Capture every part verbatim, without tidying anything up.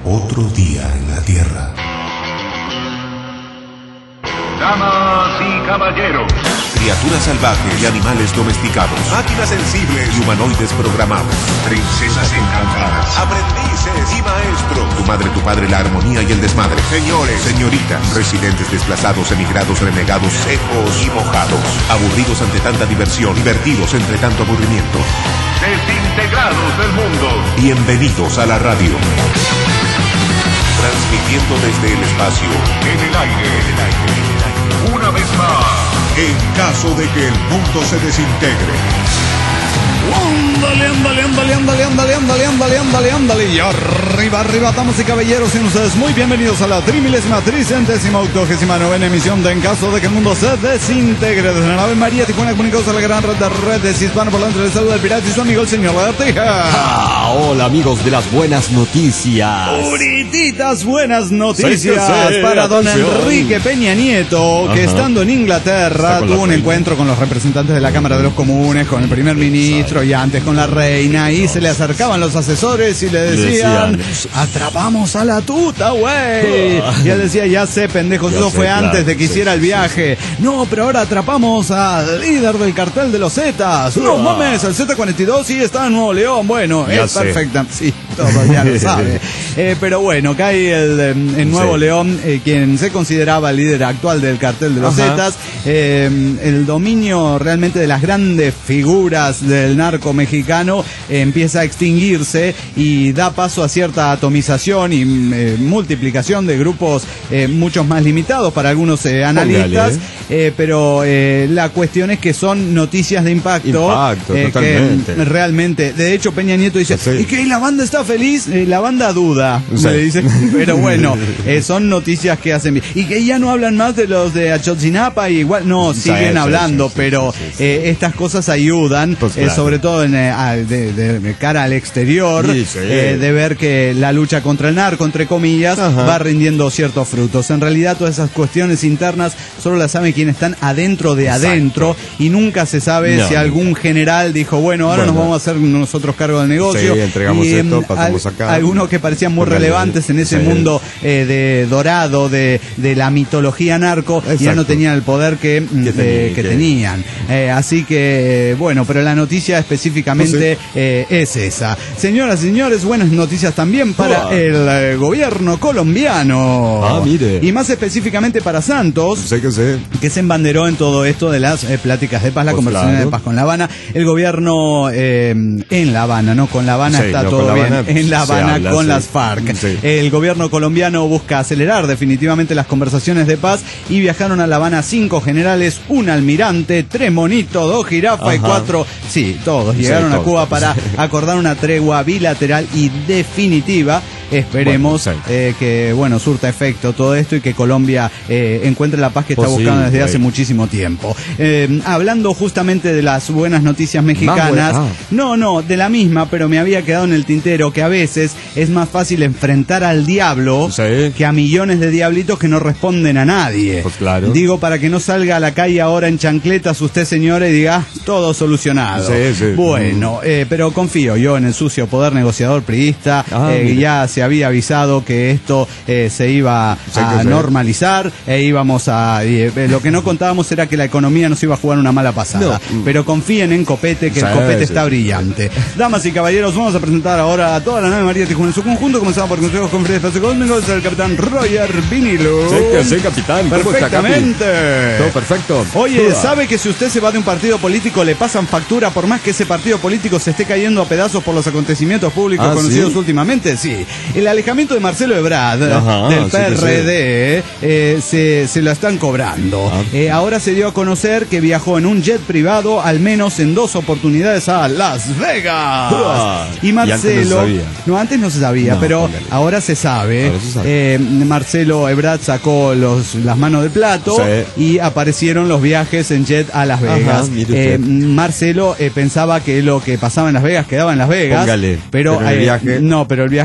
Otro día en la Tierra. Damas y caballeros, Criaturas salvajes y animales domesticados. Máquinas sensibles y humanoides programados. princesas encantadas, Aprendices y maestros. Tu madre, tu padre, la armonía y el desmadre. Señores, señoritas, residentes desplazados, emigrados, renegados, secos y mojados. Aburridos ante tanta diversión, divertidos entre tanto aburrimiento. desintegrados del mundo. Bienvenidos a la radio. Transmitiendo desde el espacio. En el aire, en el aire, en el aire. Una vez más. En caso de que el mundo se desintegre. Ándale, ándale, ándale, ándale, ándale, ándale, ándale, ándale, ándale. Y arriba, arriba, damas y caballeros, sean ustedes muy bienvenidos a la trimilésima, tricentésima, octogésima novena emisión de En Caso de que el Mundo se Desintegre. Desde la nave María Tijuana, comunicados a la gran red de redes hispanoparlantes del saludo del pirata y su amigo el señor Lagartija. Ah, hola amigos de las buenas noticias. Purititas buenas noticias Sí, sí, sí, para don atención. Enrique Peña Nieto, que Ajá. estando en Inglaterra Está con la tuvo un reina. encuentro con los representantes de la Cámara de los Comunes, con el primer ministro y antes con la reina, y se le acercaban los asesores y le decían, Decían. atrapamos a la tuta, güey. Y él decía, ya sé, pendejos, Ya eso sé, fue claro, antes de que sí, hiciera el sí, viaje. No, pero ahora atrapamos al líder del cartel de los Zetas. No Ah. mames, el Z cuarenta y dos sí está en Nuevo León. Bueno, Ya es sé. perfecta. Sí, todo ya lo sabe. Eh, pero bueno, cae el, eh, en Nuevo Sí. León, eh, quien se consideraba el líder actual del cartel de los Ajá. Zetas. Eh, el dominio realmente de las grandes figuras del narco mexicano eh, empieza a extinguirse y da paso a cierta atomización y eh, multiplicación de grupos eh, muchos más limitados para algunos eh, analistas. Póngale. Eh, pero eh, la cuestión es que son noticias de impacto, Impacto, eh, totalmente. que realmente, de hecho Peña Nieto dice, Sí. ¿y que la banda está feliz? Eh, la banda duda, Sí. me dice, pero bueno, eh, son noticias que hacen bien. Y que ya no hablan más de los de Ayotzinapa, y igual, no, Sí, siguen sí, hablando, sí, sí, pero sí, sí, sí. eh, estas cosas ayudan, Pues eh, claro. sobre todo en, eh, al- de, de- de cara al exterior, Sí, sí. eh, de ver que la lucha contra el narco, entre comillas, Ajá. va rindiendo ciertos frutos. En realidad todas esas cuestiones internas solo las saben quienes están adentro de Exacto. adentro, y nunca se sabe No. si algún general dijo, bueno, ahora Bueno. nos vamos a hacer nosotros cargo del negocio. Sí, entregamos y, esto, em, pasamos al- acá. Algunos que parecían muy Póngale. relevantes en ese Sí. mundo eh, de dorado, de, de la mitología narco, ya Exacto. no tenían el poder que, mm, Que eh, tenía- que que- tenían. Eh, así que, bueno, pero la noticia específicamente eh, es esa. Señoras y señores, buenas noticias también para Ah. el eh, gobierno colombiano. Ah, mire. Y más específicamente para Santos, Sé que sé. que se embanderó en todo esto de las eh, pláticas de paz, la Pues conversación claro. de paz con La Habana. El gobierno eh, en La Habana, no con La Habana Sí, está no, todo con La bien. Habana En La se Habana habla, con sí. las FARC. Sí. El gobierno colombiano busca acelerar definitivamente las conversaciones de paz y viajaron a La Habana cinco generales, un almirante, tres monitos, dos jirafas y Ajá. cuatro... Sí, todos llegaron Sí, a todos. Cuba para acordar una tregua bilateral y definitiva. Esperemos Bueno, sí. eh, que, bueno, surta efecto todo esto y que Colombia eh, encuentre la paz que está Pues sí, buscando desde güey. hace muchísimo tiempo. Eh, hablando justamente de las buenas noticias mexicanas, buena- ah. no, no, de la misma, pero me había quedado en el tintero que a veces es más fácil enfrentar al diablo Sí. que a millones de diablitos que no responden a nadie. Pues claro. Digo, para que no salga a la calle ahora en chancletas usted, señora, y diga, "Ah, todo solucionado". Sí, sí. Bueno, eh, pero confío yo en el sucio poder negociador priista, Ah, eh, mire. ya se había avisado que esto eh, se iba Sí, a que sí. normalizar e íbamos a... y, eh, lo que no contábamos era que la economía nos iba a jugar una mala pasada. No. Pero confíen en Copete, que el Sí, Copete sí, está sí, brillante. Damas y caballeros, vamos a presentar ahora a toda la nave María Tijuana en su conjunto. Comenzamos por consejos con Fred Espacio Cósmico, es el capitán Roger Vinilo. Sé que sé, capitán. ¿Cómo está, capi? Perfectamente. Todo perfecto. Oye, Uah. ¿sabe que si usted se va de un partido político le pasan factura por más que ese partido político se esté cayendo a pedazos por los acontecimientos públicos Ah, conocidos ¿sí? últimamente? Sí. El alejamiento de Marcelo Ebrard Ajá, del sí que P R D eh, se, se lo están cobrando. Ah. Eh, ahora se dio a conocer que viajó en un jet privado al menos en dos oportunidades a Las Vegas. Uah. Y Y antes no se Marcelo... sabía. No, antes no se sabía, No, pero póngale. ahora se sabe. Ahora se sabe. Eh, Marcelo Ebrard sacó los, las manos del plato Sí. y aparecieron los viajes en jet a Las Ajá, Vegas. mire Eh, usted. Marcelo eh, pensaba que lo que pasaba en Las Vegas quedaba en Las Vegas, Póngale. pero, Pero el eh, viaje- no, pero el viaje no.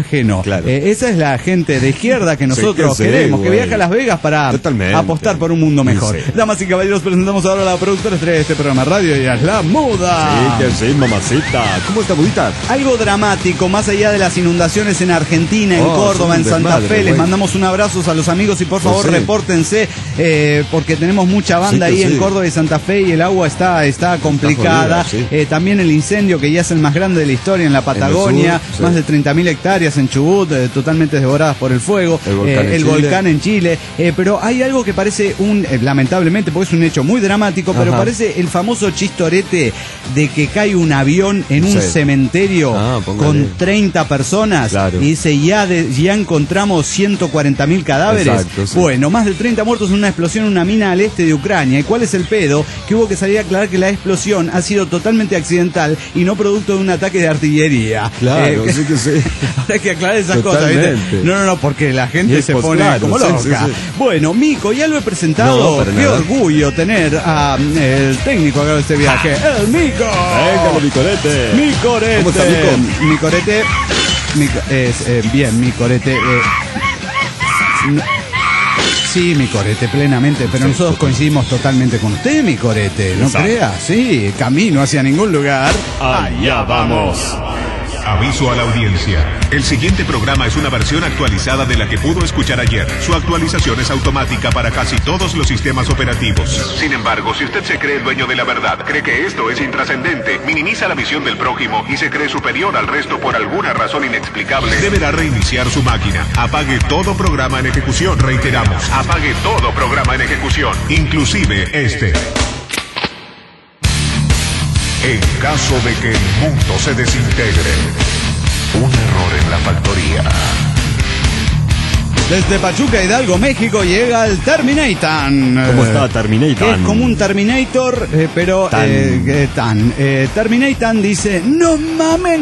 claro. eh, esa es la gente de izquierda que nosotros Sí, que sí, queremos, que güey. viaja a Las Vegas para Totalmente. apostar por un mundo mejor. Sí. Damas y caballeros, presentamos ahora a la productora estrella de este programa radio y es la muda. Sí, que sí, mamacita. ¿Cómo está, mudita? Algo dramático, más allá de las inundaciones en Argentina, en Oh, Córdoba, son en un Santa desmadre, Fe. Les güey. mandamos un abrazo a los amigos y por favor Pues sí. repórtense eh, porque tenemos mucha banda Sí que ahí en sí. Córdoba y Santa Fe y el agua está, está complicada. jodida, sí. Eh, también el incendio que ya es el más grande de la historia en la Patagonia, sur, sí. más de treinta mil hectáreas en Chubut, eh, totalmente devoradas por el fuego. El volcán eh, en el Chile. volcán en Chile. Eh, pero hay algo que parece un, eh, lamentablemente, porque es un hecho muy dramático, pero Ajá. parece el famoso chistorete de que cae un avión en un Sí. cementerio Ah, póngale. con treinta personas Claro. y dice ya, de- ya encontramos ciento cuarenta mil cadáveres. Exacto, sí. Bueno, más de treinta muertos en una explosión en una mina al este de Ucrania. ¿Y cuál es el pedo? Que hubo que salir a aclarar que la explosión ha sido totalmente accidental y no producto de un ataque de artillería. Claro, Eh, sí que sí. Ahora hay que aclarar esas cosas, ¿viste? Totalmente. No, no, no, porque la gente Y es se pues, pone claro, como sí, loca. sí, sí. Bueno, Mico, ya lo he presentado. No, para Qué nada. orgullo tener a mm, el técnico acá de este viaje, el Mico. Venga, mi corete. Mi corete. ¿Cómo está, Mico? Mi corete. Mi co- es, eh, bien, mi corete. eh, no- sí, mi corete, plenamente. Pero nosotros coincidimos totalmente con usted, mi corete. No Exacto. crea, sí. Camino hacia ningún lugar. Allá vamos. Aviso a la audiencia. El siguiente programa es una versión actualizada de la que pudo escuchar ayer. Su actualización es automática para casi todos los sistemas operativos. Sin embargo, si usted se cree el dueño de la verdad, cree que esto es intrascendente, minimiza la visión del prójimo y se cree superior al resto por alguna razón inexplicable, deberá reiniciar su máquina. Apague todo programa en ejecución. Reiteramos, apague todo programa en ejecución, inclusive este. En caso de que el mundo se desintegre, un error en la factoría. Desde Pachuca, Hidalgo, México, llega el Terminator. ¿Cómo está Terminator? Es como un Terminator, eh, pero Tan. eh, eh, tan. Eh, Terminator dice, no mamen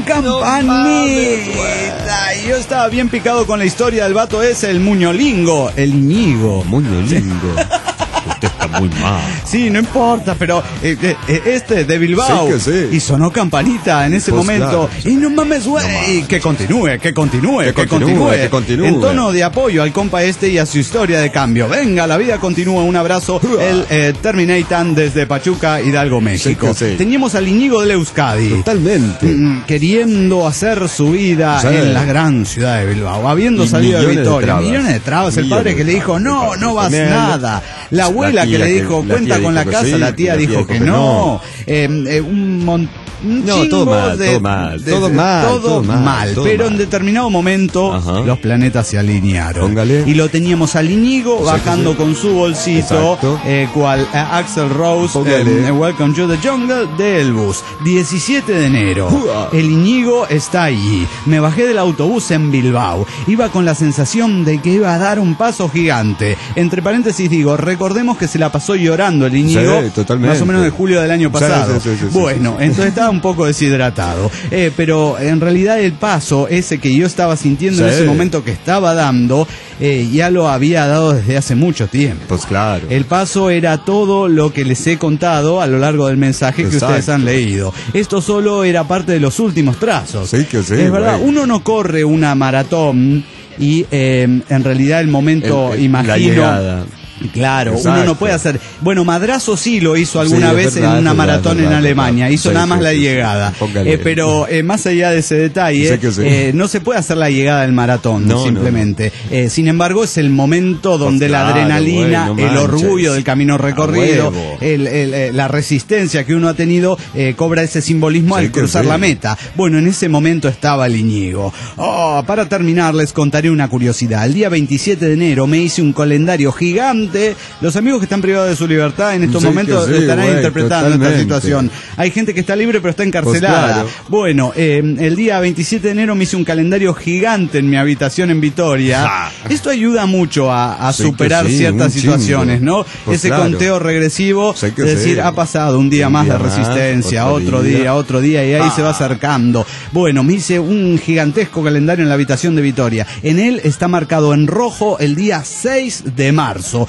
campanita. Y yo estaba bien picado con la historia del vato ese, el Muñolingo, el Ñigo. Muy lindo. Usted está muy mal. Sí, no importa, pero eh, eh, eh, este de Bilbao Sí que sí. y sonó campanita en ese Pues momento. claro. Y no mames, güey, que continúe, que continúe, que, Que continúe, continúe, que continúe. En tono de apoyo al compa este y a su historia de cambio. Venga, la vida continúa. Un abrazo. El eh, Terminator desde Pachuca, Hidalgo, México. Sí que sí. Teníamos al Íñigo del Euskadi. Totalmente. Mm, queriendo hacer su vida Sí. en la gran ciudad de Bilbao, habiendo Y salido de millones de Victoria, trabas. millones de trabas, el Millones padre que de le dijo, trabas, no, el padre no vas también. nada, la abuela La que le tía dijo, que- la cuenta tía con la dijo que casa, sí, la tía la tía dijo dijo que que no, no. Eh, eh, un montón. Un No, chingo todo mal, de- todo mal, de- todo de- mal, todo todo mal, mal, todo pero mal. en determinado momento Ajá. los planetas se alinearon. Póngale. Y lo teníamos al Íñigo Exacto, bajando sí. con su bolsito, Exacto. eh, cual eh, Axl Rose, Póngale. eh, Welcome to the Jungle de Elvis. diecisiete de enero. Ua. El Íñigo está allí. Me bajé del autobús en Bilbao. Iba con la sensación de que iba a dar un paso gigante. Entre paréntesis digo, recordemos que se la pasó llorando el Íñigo, Sí, totalmente. más o menos de julio del año Sí, pasado. sí, sí, sí, sí, bueno, sí, sí. entonces estaba un poco deshidratado. Eh, pero en realidad el paso ese que yo estaba sintiendo en Sí. ese momento que estaba dando, eh, ya lo había dado desde hace mucho tiempo. Pues claro. El paso era todo lo que les he contado a lo largo del mensaje que Exacto. ustedes han leído. Esto solo era parte de los últimos trazos. Sí que sí, Es verdad, güey. uno no corre una maratón y eh, en realidad el momento, El- el- imagino... la llegada. Claro, uno Exacto. no puede hacer. Bueno, Madrazo sí lo hizo alguna Sí, es vez verdad, en una es verdad, maratón es verdad, en es Alemania. verdad. Hizo Sí, nada más sí, la sí, sí. llegada. Póngale. Eh, pero eh, más allá de ese detalle, Sé que sí. eh, no se puede hacer la llegada del maratón, No, simplemente. Eh, sin embargo, es el momento donde Pues la claro, adrenalina, güey, no el manches. orgullo del camino recorrido, A huevo. el- el- eh, la resistencia que uno ha tenido, eh, cobra ese simbolismo Sí al que cruzar sí. la meta. Bueno, en ese momento estaba el Íñigo. Oh, para terminar, les contaré una curiosidad. El día veintisiete de enero me hice un calendario gigante. Los amigos que están privados de su libertad en estos Sí momentos que sí, estarán güey, interpretando esta totalmente. situación. Hay gente que está libre pero está encarcelada. Pues claro. Bueno, eh, el día veintisiete de enero me hice un calendario gigante en mi habitación en Vitoria. Ja. Esto ayuda mucho a, a Sí que superar sí, ciertas un chingo. situaciones, ¿no? Pues Ese claro. conteo regresivo, Sí que es decir, sí. ha pasado un día Un más día de más, resistencia, otro otro día, día. otro día, y ahí Ah. se va acercando. Bueno, me hice un gigantesco calendario en la habitación de Vitoria. En él está marcado en rojo el día seis de marzo.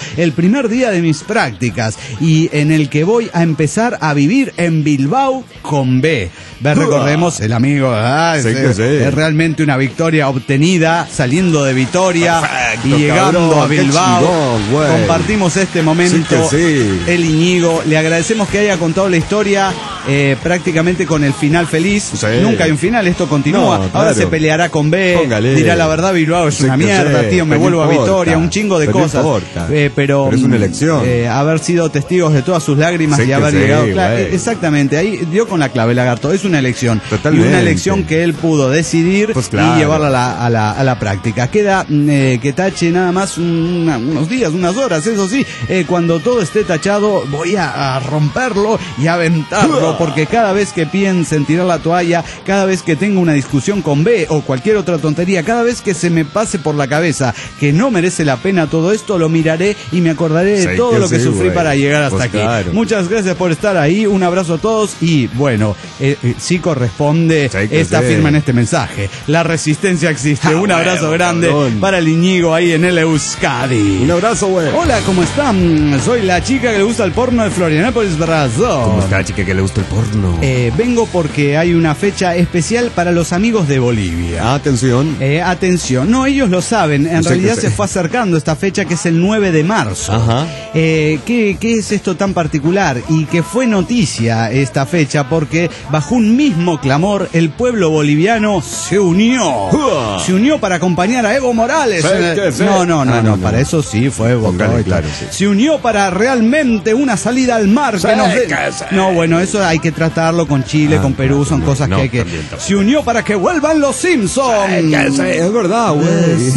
el primer día de mis prácticas y en el que voy a empezar a vivir en Bilbao con B. Ve, recordemos, el amigo, ¿verdad? Sí, es, que sí. es realmente una victoria obtenida saliendo de Vitoria. Perfecto, y llegando cabrón, a Bilbao. Qué chingón, compartimos este momento. Sí que sí. El Iñigo, le agradecemos que haya contado la historia eh, prácticamente con el final feliz. Sí. Nunca hay un final, esto continúa. No, Ahora claro. se peleará con B. Póngale. Dirá la verdad, Bilbao es Sí una que mierda, sí, tío, me pero vuelvo no a importa. Vitoria, un chingo de Pero no cosas. importa. Eh, pero, Pero es una elección. eh, haber sido testigos de todas sus lágrimas Sí y que haber sí, llegado. Cla- güey. eh, exactamente, ahí dio con la clave, Lagarto. Es una elección. Totalmente. Y una elección que él pudo decidir Pues claro. y llevarla a la, a la, a la práctica. Queda mm, eh, que tache nada más una- unos días, unas horas, eso sí. Eh, cuando todo esté tachado, voy a, a romperlo y a aventarlo, porque cada vez que piense en tirar la toalla, cada vez que tenga una discusión con B o cualquier otra tontería, cada vez que se me pase por la cabeza que no merece la pena todo esto, lo miraré y me acordaré de Sí todo que lo que sí, sufrí güey. para llegar hasta Pues aquí. claro. Muchas gracias por estar ahí, un abrazo a todos y bueno, eh, eh, sí corresponde Sí que esta sí. firma en este mensaje. La resistencia existe. Un Ah, abrazo bueno, grande cabrón. para el Iñigo ahí en el Euskadi. Un abrazo, güey. Hola, ¿cómo están? Soy la chica que le gusta el porno de Florianópolis, Brasil. ¿Cómo está, chica, que le gusta el porno? Eh, vengo porque hay una fecha especial para los amigos de Bolivia. Atención. Eh, atención, no, ellos lo saben, en Sí, realidad que se sí. fue acercando esta fecha que es el nueve de marzo. Ajá. Eh, ¿qué, ¿Qué es esto tan particular? Y que fue noticia esta fecha porque bajo un mismo clamor el pueblo boliviano se unió. ¡Uah! Se unió para acompañar a Evo Morales. Sí, Eh, que sí. No, no, no, Ah, no, no, para no. eso sí fue votó Póngale, y tal. claro, sí. Se unió para realmente una salida al mar. Sí, que nos dé- que sí. No, bueno, eso hay que tratarlo con Chile, Ah, con Perú, son también. cosas No, que hay que... también, también. Se unió para que vuelvan los Simpsons. Es verdad, Los güey.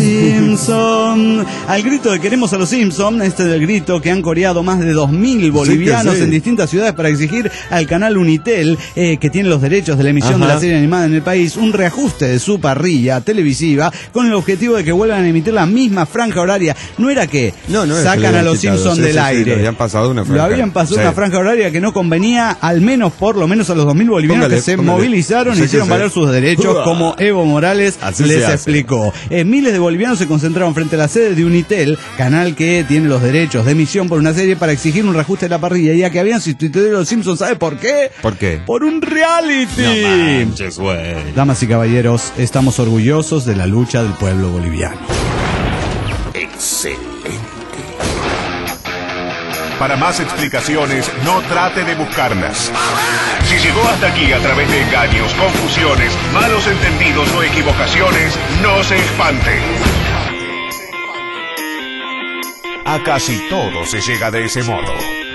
Simpson. Al grito de queremos a los Simpson, este es el grito que han coreado más de dos mil bolivianos sí. en distintas ciudades para exigir al canal Unitel, eh, que tiene los derechos de la emisión Ajá. de la serie animada en el país, un reajuste de su parrilla televisiva con el objetivo de que vuelvan a emitir la misma franja horaria. No era que No, no es que sacan le a habían los quitado. Simpson Sí, del sí, sí, aire. le habían pasado una Lo franja. habían pasado Sí. una franja horaria que no convenía, al menos por lo menos a los dos mil bolivianos Póngale, que se póngale. movilizaron Sí y que hicieron sí. valer sus derechos, Uah. como Evo Morales Así les se hace. explicó. Eh, miles de bolivianos se concentraron frente a la sede de Unitel, canal que tiene los derechos de emisión por una serie, para exigir un reajuste de la parrilla, ya que habían sustituido a los Simpsons. ¿Sabe por qué? ¿Por qué? Por un reality. No manches, güey. Damas y caballeros, estamos orgullosos de la lucha del pueblo boliviano. Excelente. Para más explicaciones, no trate de buscarlas. Si llegó hasta aquí a través de engaños, confusiones, malos entendidos o equivocaciones, no se espante. A casi todo se llega de ese modo.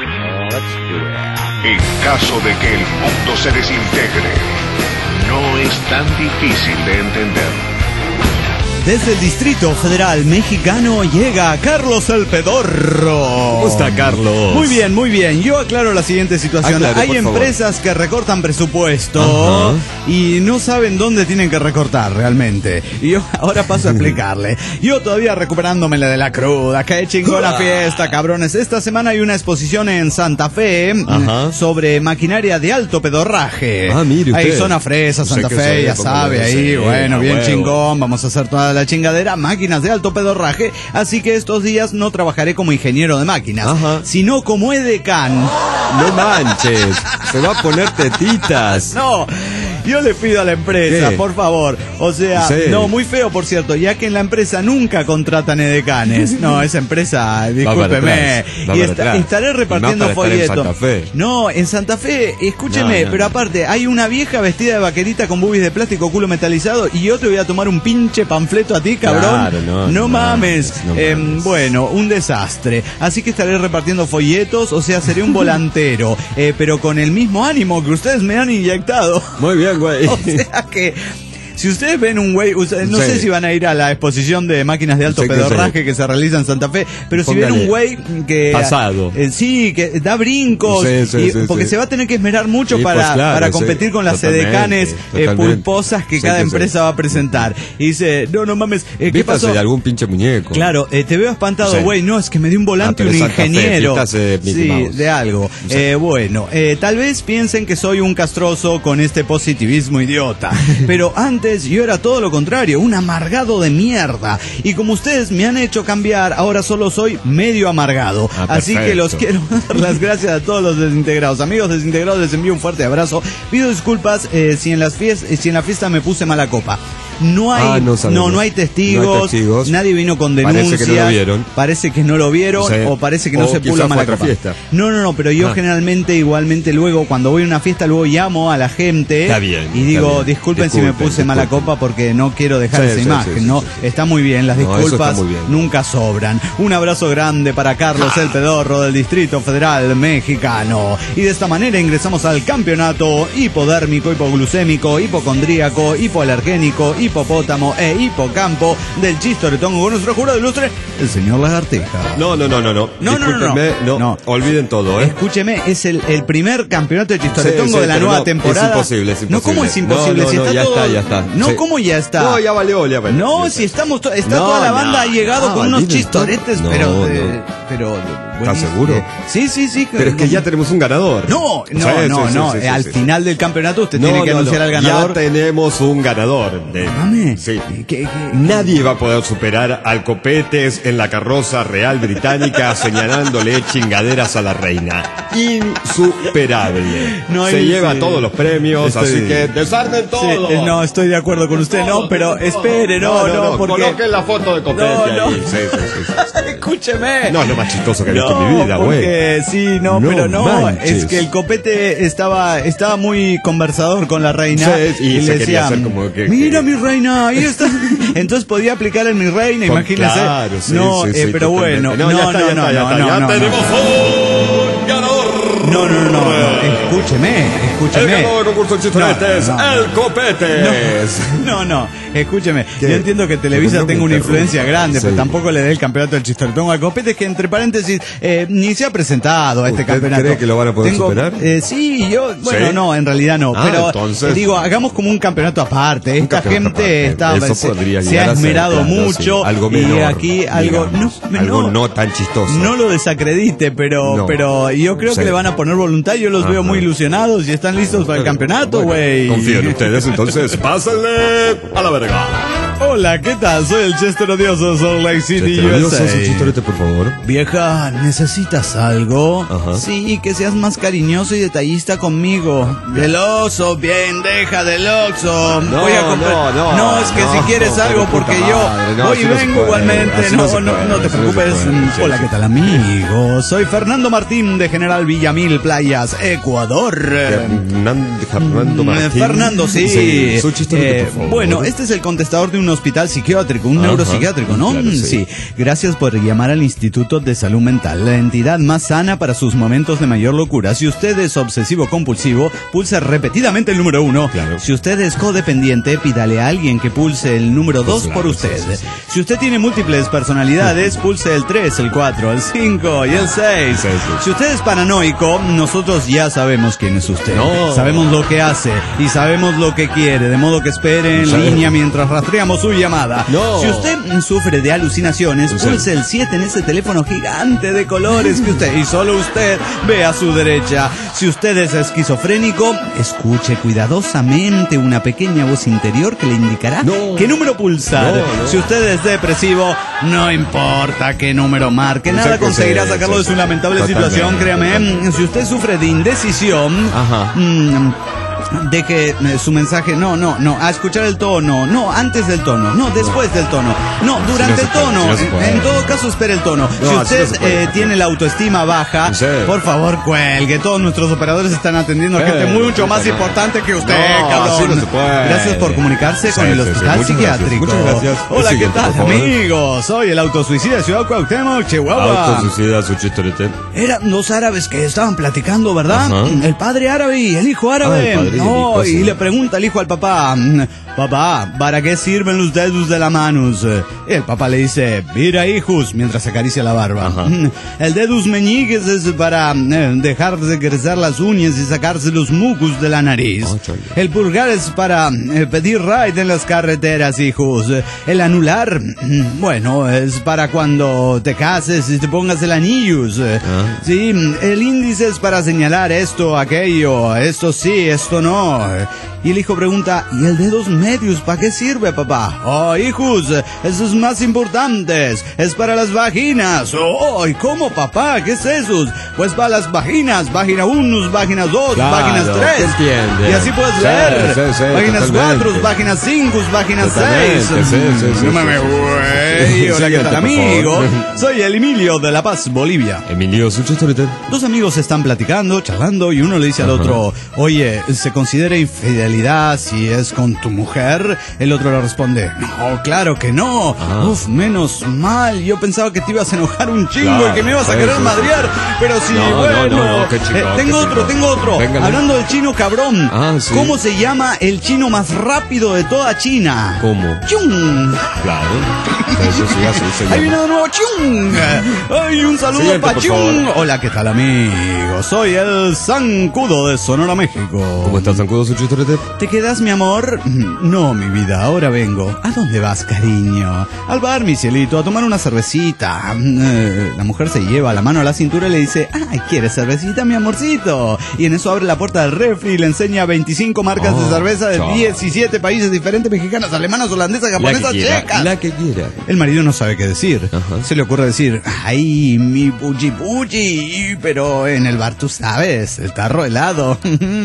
En caso de que el mundo se desintegre, no es tan difícil de entender. Desde el Distrito Federal Mexicano llega Carlos el Pedorro. ¿Cómo está, Carlos? Muy bien, muy bien. Yo aclaro la siguiente situación. Aclare, Hay por favor. empresas que recortan presupuesto Ajá. y no saben dónde tienen que recortar realmente. Y yo ahora paso a explicarle. Yo todavía recuperándome la de la cruda. Qué chingona fiesta, cabrones. Esta semana hay una exposición en Santa Fe Ajá. sobre maquinaria de alto pedorraje. Ah, mire Ahí usted. zona fresa, Santa Sé que Fe, sí, ya póngale, sabe, ahí, sí, bueno, a bien huevo. chingón. Vamos a hacer toda la chingadera, máquinas de alto pedorraje, así que estos días no trabajaré como ingeniero de máquinas, Ajá. sino como edecán. No manches. Se va a poner tetitas. No, yo le pido a la empresa, ¿Qué? por favor, o sea, Sí. no, muy feo por cierto, ya que en la empresa nunca contratan edecanes. No, esa empresa, discúlpeme, atrás, va y para esta- atrás. estaré Y más repartiendo para estar en folletos. Santa Fe. No, en Santa Fe, escúcheme, No, no, pero no. aparte, hay una vieja vestida de vaquerita con boobies de plástico, culo metalizado, y yo te voy a tomar un pinche panfleto a ti, cabrón. Claro, no, no mames. mames, no Em, mames. bueno, un desastre. Así que estaré repartiendo folletos, o sea, seré un volantero, eh, pero con el mismo ánimo que ustedes me han inyectado. Muy bien, güey. O sea que, si ustedes ven un güey, ustedes- no Sí. sé si van a ir a la exposición de máquinas de alto Sí que pedorraje sí. que se realiza en Santa Fe, pero si ven Póngale un güey que... pasado. eh, sí, que da brincos, Sí, sí, y- sí, porque sí. se va a tener que esmerar mucho Sí, para, pues claro, para sí. competir con las Totalmente, edecanes eh, totalmente. pulposas que Sí cada que sí. empresa va a presentar. Y dice, no, no mames, eh, ¿qué Vístase pasó? de algún pinche muñeco. Claro, eh, te veo espantado, Sí. güey. No, es que me dio un volante Ah, pero un es Santa Fe, ingeniero. vístase de Mickey sí, Mouse. de algo. Sí. Eh, bueno, eh, tal vez piensen que soy un castroso con este positivismo idiota. Pero antes ustedes yo era todo lo contrario, un amargado de mierda. Y como ustedes me han hecho cambiar, ahora solo soy medio amargado. Ah, Así que los quiero dar las gracias a todos los desintegrados. Amigos desintegrados, les envío un fuerte abrazo. Pido disculpas eh, si, en las fies- si en la fiesta me puse mala copa. No hay, Ah, no no, no hay testigos, No hay testigos. nadie vino con denuncias. Parece que no lo vieron. Parece que no lo vieron, Sí. o parece que no O se quizá puso fue mala otra copa. fiesta. No, no, no, pero yo Ah. generalmente igualmente luego cuando voy a una fiesta luego llamo a la gente Está bien, y digo, está bien. disculpen, si me Disculpen, puse mala disculpen. copa porque no quiero dejar Sí, esa sí, imagen, sí, sí, ¿no? sí, sí. Está muy bien, las No, eso está disculpas muy bien. nunca sobran. Un abrazo grande para Carlos el Pedorro del Distrito Federal Mexicano. Y de esta manera ingresamos al campeonato hipodérmico, hipoglucémico, hipocondríaco, hipoalergénico, hipopótamo e hipocampo del Chistoretongo con nuestro jurado ilustre, el señor Lagartija. No, no, no, no, no. No, no, no, Discúlpenme, no. no. No. Olviden todo, ¿eh? Escúcheme, es el, el primer campeonato de Chistoretongo Sí, sí, de la pero nueva no, temporada. es imposible, es No, imposible. ¿cómo es imposible? No, no, si no, está ya todo... está, ya está. No, Sí. ¿cómo ya está? No, ya valió, ya valió. No, Ya si está. estamos... to- Está No, toda la no, banda ha llegado no, con unos olviden chistoretes, todo. pero... No, de- no. pero ¿Estás buenísimo. seguro? Sí, sí, sí. Pero es que ya tenemos un ganador. No, no, Sí, no, sí, no. sí, sí, eh, al sí, sí. final del campeonato usted No, tiene que no, anunciar no. al ganador. Ya tenemos un ganador. De... Mame. Sí. ¿Qué- qué? Nadie va a poder superar al Copetes en la carroza real británica señalándole chingaderas a la reina. Insuperable. No hay- Se lleva sí. todos los premios, Estoy- así que desarmen Sí, todo. eh, no, estoy de acuerdo con usted, no, pero espere, no, no, porque... Coloquen la foto de Copete No, no. ahí. Sí, sí, sí, sí. Escúcheme. No, es lo más chistoso que he visto No, en mi vida, güey. porque sí, no, No pero no, manches. es que el Copete estaba estaba muy conversador con la reina Sí, y se quería hacer como que- mira que- mi reina, ahí está. Entonces podía aplicar en mi reina, Con- imagínese. Claro, sí, no, sí, eh, sí, pero totalmente. bueno, No, no, ya no, está, ya no, está, ya no, está. no, Ya no, tenemos un ganador. no, no, no, no, no, escúcheme, El escúcheme. ganador del concurso de chistoretes, No, no, el Copetes. No, no, escúcheme. ¿Qué? Yo entiendo que Televisa No me tenga una interrumpa. influencia grande, Sí. pero tampoco le dé el campeonato del chistoretongo al Copete, que entre paréntesis eh, ni se ha presentado a este ¿Usted campeonato. cree que lo van a poder Tengo- superar? eh, sí, yo, bueno, ¿Sí? no, en realidad no. Ah, pero entonces- eh, digo, hagamos como un campeonato aparte. Esta campeonato gente aparte. está, Eso se, podría se llegar ha a ser, esmerado claro, mucho. sí. Algo y menor, aquí algo, digamos. no, Algo no, no tan chistoso. no lo desacredite, pero, No. pero yo creo Sí. que le van a poner voluntad. Yo los Ajá. veo muy ilusionados y están listos para el campeonato, Bueno, güey. confío en ustedes, entonces pásenle a la verga. Hola, ¿qué tal? Soy el Chester Odioso, Salt Lake City, Chester U S Odioso, su A. chistorete, por favor. Vieja, ¿necesitas algo? Ajá. Sí, que seas más cariñoso y detallista conmigo. Del oso, bien, deja del oso. No, Voy a comprar. no, no, es que no, si quieres algo, pero porque puta yo madre, no, voy y así no se vengo puede, igualmente. así No, no se no, puede, no te así no se preocupes. puede, sí, Hola, sí. ¿qué tal, amigo? Soy Fernando Martín de General Villamil Playas, Ecuador. Fernando, Fernando Mm, Martín. Fernando, sí. Sí, su chistorete, Eh, por favor. bueno, este es el contestador de un hospital psiquiátrico, un Ajá, neuropsiquiátrico, ¿no? claro, Mm, sí. sí. Gracias por llamar al Instituto de Salud Mental, la entidad más sana para sus momentos de mayor locura. Si usted es obsesivo compulsivo, pulse repetidamente el número uno. Claro. Si usted es codependiente, pídale a alguien que pulse el número dos claro, por sí, usted. sí, sí. Si usted tiene múltiples personalidades, pulse el tres, el cuatro, el cinco y el seis. Sí, sí. Si usted es paranoico, nosotros ya sabemos quién es usted. No. Sabemos lo que hace y sabemos lo que quiere, de modo que espere en Sí. línea mientras rastreamos su llamada. No. Si usted sufre de alucinaciones, Sí. pulse el siete en ese teléfono gigante de colores que usted y solo usted ve a su derecha. Si usted es esquizofrénico, escuche cuidadosamente una pequeña voz interior que le indicará No. qué número pulsar. No, no. Si usted es depresivo, no importa qué número marque, Sí, nada sí, conseguirá sí, sacarlo sí, de su sí. lamentable Totalmente, situación, créame. totalmente. Si usted sufre de indecisión, Ajá. mm, de que eh, su mensaje, no, no, no, a escuchar el tono, no, antes del tono, no, después del tono, no, durante no se el puede, tono, sí no se en- puede. en todo caso espere el tono. No, si así usted no se puede. eh, tiene la autoestima baja, Sí. por favor cuelgue, todos nuestros operadores están atendiendo a Eh, gente mucho más no. importante que usted, No, cabrón. así no se puede. Gracias por comunicarse Sí, con el sí, sí. hospital Muchas gracias, psiquiátrico. muchas gracias. Hola, El ¿qué siguiente, tal, por favor. amigos? Soy el autosuicida de Ciudad Cuauhtémoc, Chihuahua. Autosuicida, su chistorete. Eran dos árabes que estaban platicando, ¿verdad? Ajá. El padre árabe y el hijo árabe. Ah, el padre y el No, hijo, y sí. le pregunta el hijo al papá, "Mm, papá, ¿para qué sirven los dedos de la manos?" Y el papá le dice, mira hijos, mientras acaricia la barba. Ajá. "Mm, El dedos meñiques es para eh, dejar de crecer las uñas y sacarse los mucos de la nariz. Oh, chale. El pulgar es para eh, pedir ride en las carreteras, hijos. El anular, mm, bueno, es para cuando te cases y te pongas el anillos. Ah. Sí, el índice es para señalar esto, aquello, esto sí, esto no. Y el hijo pregunta, ¿y el dedos remedios, ¿para qué sirve, papá? Oh, hijos, eso es más importante, es para las vaginas. Oh, ¿y cómo, papá? ¿Qué es eso? Pues para las vaginas, página uno, página dos, Claro, páginas tres. entiende. Y así puedes Sí, leer. sí, sí, páginas totalmente. cuatro, páginas cinco, páginas seis. Totalmente, sí, sí, sí, No me sí, me sí, güey. sí. Hola, ¿qué Siguiente, tal, por amigo? favor. Soy el Emilio de La Paz, Bolivia. Emilio Suchestorete. Dos amigos están platicando, charlando, y uno le dice al otro, oye, ¿se considera infidelidad si es con tu mujer? El otro le responde, no, claro que no. Ah. Uf, menos mal. Yo pensaba que te ibas a enojar un chingo Claro, y que me ibas a sí, querer sí. madrear. Pero sí, No, no, bueno. no, no, qué chingón, Eh, tengo qué otro, chingón. tengo otro. Véngale. Hablando del chino cabrón. Ah, sí. ¿Cómo se llama el chino más rápido de toda China? ¿Cómo? ¡Chung! Claro. Eso sí, así se Ahí viene llama. de nuevo ¡Chung! ¡Ay, un saludo Siguiente, para por Chung! favor. Hola, ¿qué tal, amigo? Soy el Zancudo de Sonora, México. ¿Cómo estás, Zancudo Suchestorete? ¿Te quedas, mi amor? No, mi vida, ahora vengo. ¿A dónde vas, cariño? Al bar, mi cielito, a tomar una cervecita. Eh, La mujer se lleva la mano a la cintura y le dice, ay, ¿quieres cervecita, mi amorcito? Y en eso abre la puerta del refri y le enseña veinticinco marcas Oh, de cerveza de chao. diecisiete países diferentes, mexicanas, alemanas, holandesas, La japonesas, que quiera. checas. La que quiera. El marido no sabe qué decir. Ajá. Se le ocurre decir, ay, mi puchi puchi, pero en el bar tú sabes, el tarro helado.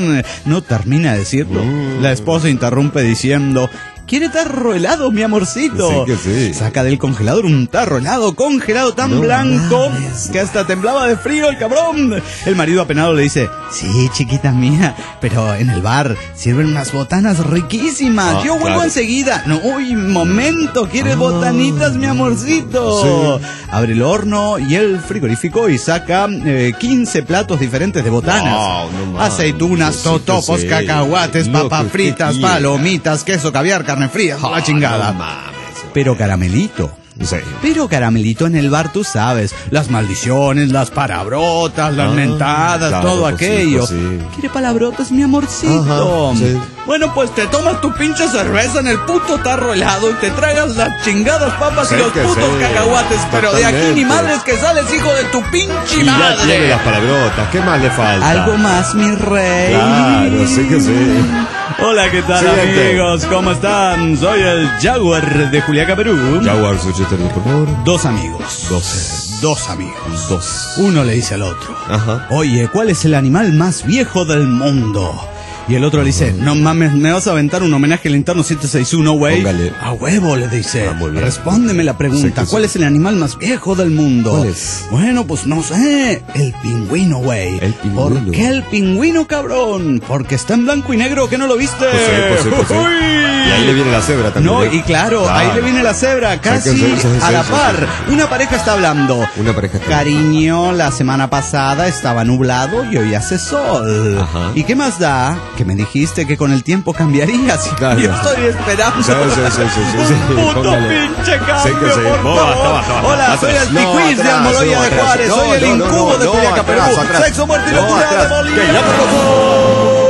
No termina de decirlo. Mm. La esposa interrumpe diciendo, ¿quiere tarro helado, mi amorcito? Sí que sí. Saca del congelador un tarro helado congelado tan No blanco mames. que hasta temblaba de frío el cabrón. El marido apenado le dice, sí, chiquita mía, pero en el bar sirven unas botanas riquísimas. Ah, Yo vuelvo claro. enseguida. No, uy, momento, ¿quieres Ah. botanitas, mi amorcito? Sí. Abre el horno y el frigorífico y saca eh, quince platos diferentes de botanas. Wow, no mames. Aceitunas, Sí, totopos, sí. cacahuates, Lo papas que fritas, quiera. palomitas, queso, caviar, carne fría, la chingada. No mames. Pero caramelito. Sí. Pero caramelito en el bar, tú sabes, las maldiciones, las palabrotas, las Ah, mentadas, claro, todo pues sí, aquello. pues sí. ¿Quiere palabrotas, mi amorcito? Ajá, sí. Bueno, pues te tomas tu pinche cerveza en el puto tarro helado y te tragas las chingadas papas Sí y los que putos sí, cacahuates, pero de aquí ni totalmente. madres que sales, hijo de tu pinche Y ya madre. tiene las palabrotas. ¿Qué más le falta? Algo más, mi rey. Claro, sí que sí. Hola, ¿qué tal, Siguiente. amigos? ¿Cómo están? Soy el Jaguar de Juliaca, Perú. Jaguar Suchestorete, por favor. Dos amigos. Dos. Dos amigos. Dos. Uno le dice al otro, Ajá. oye, ¿cuál es el animal más viejo del mundo? Y el otro le dice, no mames, ¿me vas a aventar un homenaje al interno siete seis uno, güey? Póngale. A huevo, le dice. Ah, muy bien. Respóndeme la Sí pregunta, que sí. ¿cuál es el animal más viejo del mundo? ¿Cuál es? Bueno, pues no sé, el pingüino, güey. El pingüino. ¿Por qué el pingüino, cabrón? Porque está en blanco y negro, ¿que no lo viste? Pues sí, pues sí, pues sí. Uy. Y ahí le viene la cebra también. No, ¿eh? y claro, ahí le viene la cebra, casi Sí, sí, sí, sí, a la sí, par. sí. Una pareja está hablando. Una pareja está- Cariño, la semana pasada estaba nublado y hoy hace sol. Ajá. ¿Y qué más da? Que me dijiste que con el tiempo cambiaría. Así Claro. que yo estoy esperando. Sí, sí, sí, sí, sí, sí. Un puto Póngale. pinche cambio, Sí que sí. por No, favor. basta, basta, basta. Hola, Atrás. soy el No, Ticuiz de atrás, Almoloya no, de atrás. Juárez. No, soy el no, no, incubo no, de no, Juliaca, Perú. atrás, atrás. Sexo, muerte y No, locura de atrás. Bolivia. Que ya te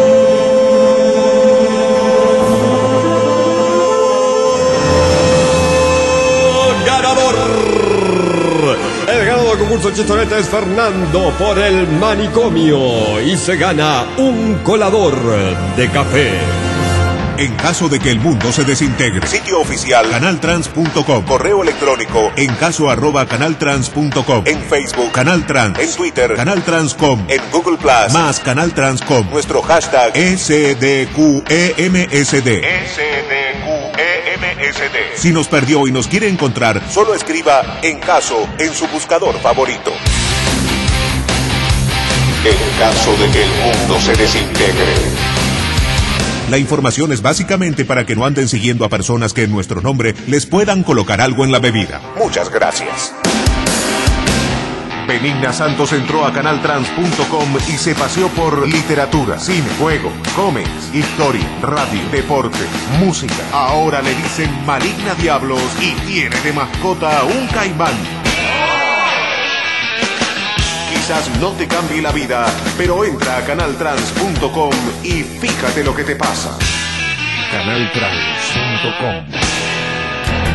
ganador. El ganador del concurso Chistorete es Fernando por el manicomio y se gana un colador de café. En caso de que el mundo se desintegre. Sitio oficial canaltrans punto com. Correo electrónico en caso arroba canaltrans punto com. En Facebook Canal Trans. En Twitter Canal Trans punto com. En Google Plus más Canal Trans punto com. Nuestro hashtag S D Q E M S D. S D Q E M S D. Si nos perdió y nos quiere encontrar, solo escriba en caso en su buscador favorito. En caso de que el mundo se desintegre. La información es básicamente para que no anden siguiendo a personas que en nuestro nombre les puedan colocar algo en la bebida. Muchas gracias. Benigna Santos entró a canaltrans punto com y se paseó por literatura, cine, juego, cómics, historia, radio, deporte, música. Ahora le dicen Maligna Diablos y tiene de mascota un caimán. Quizás no te cambie la vida, pero entra a canaltrans punto com y fíjate lo que te pasa. canaltrans punto com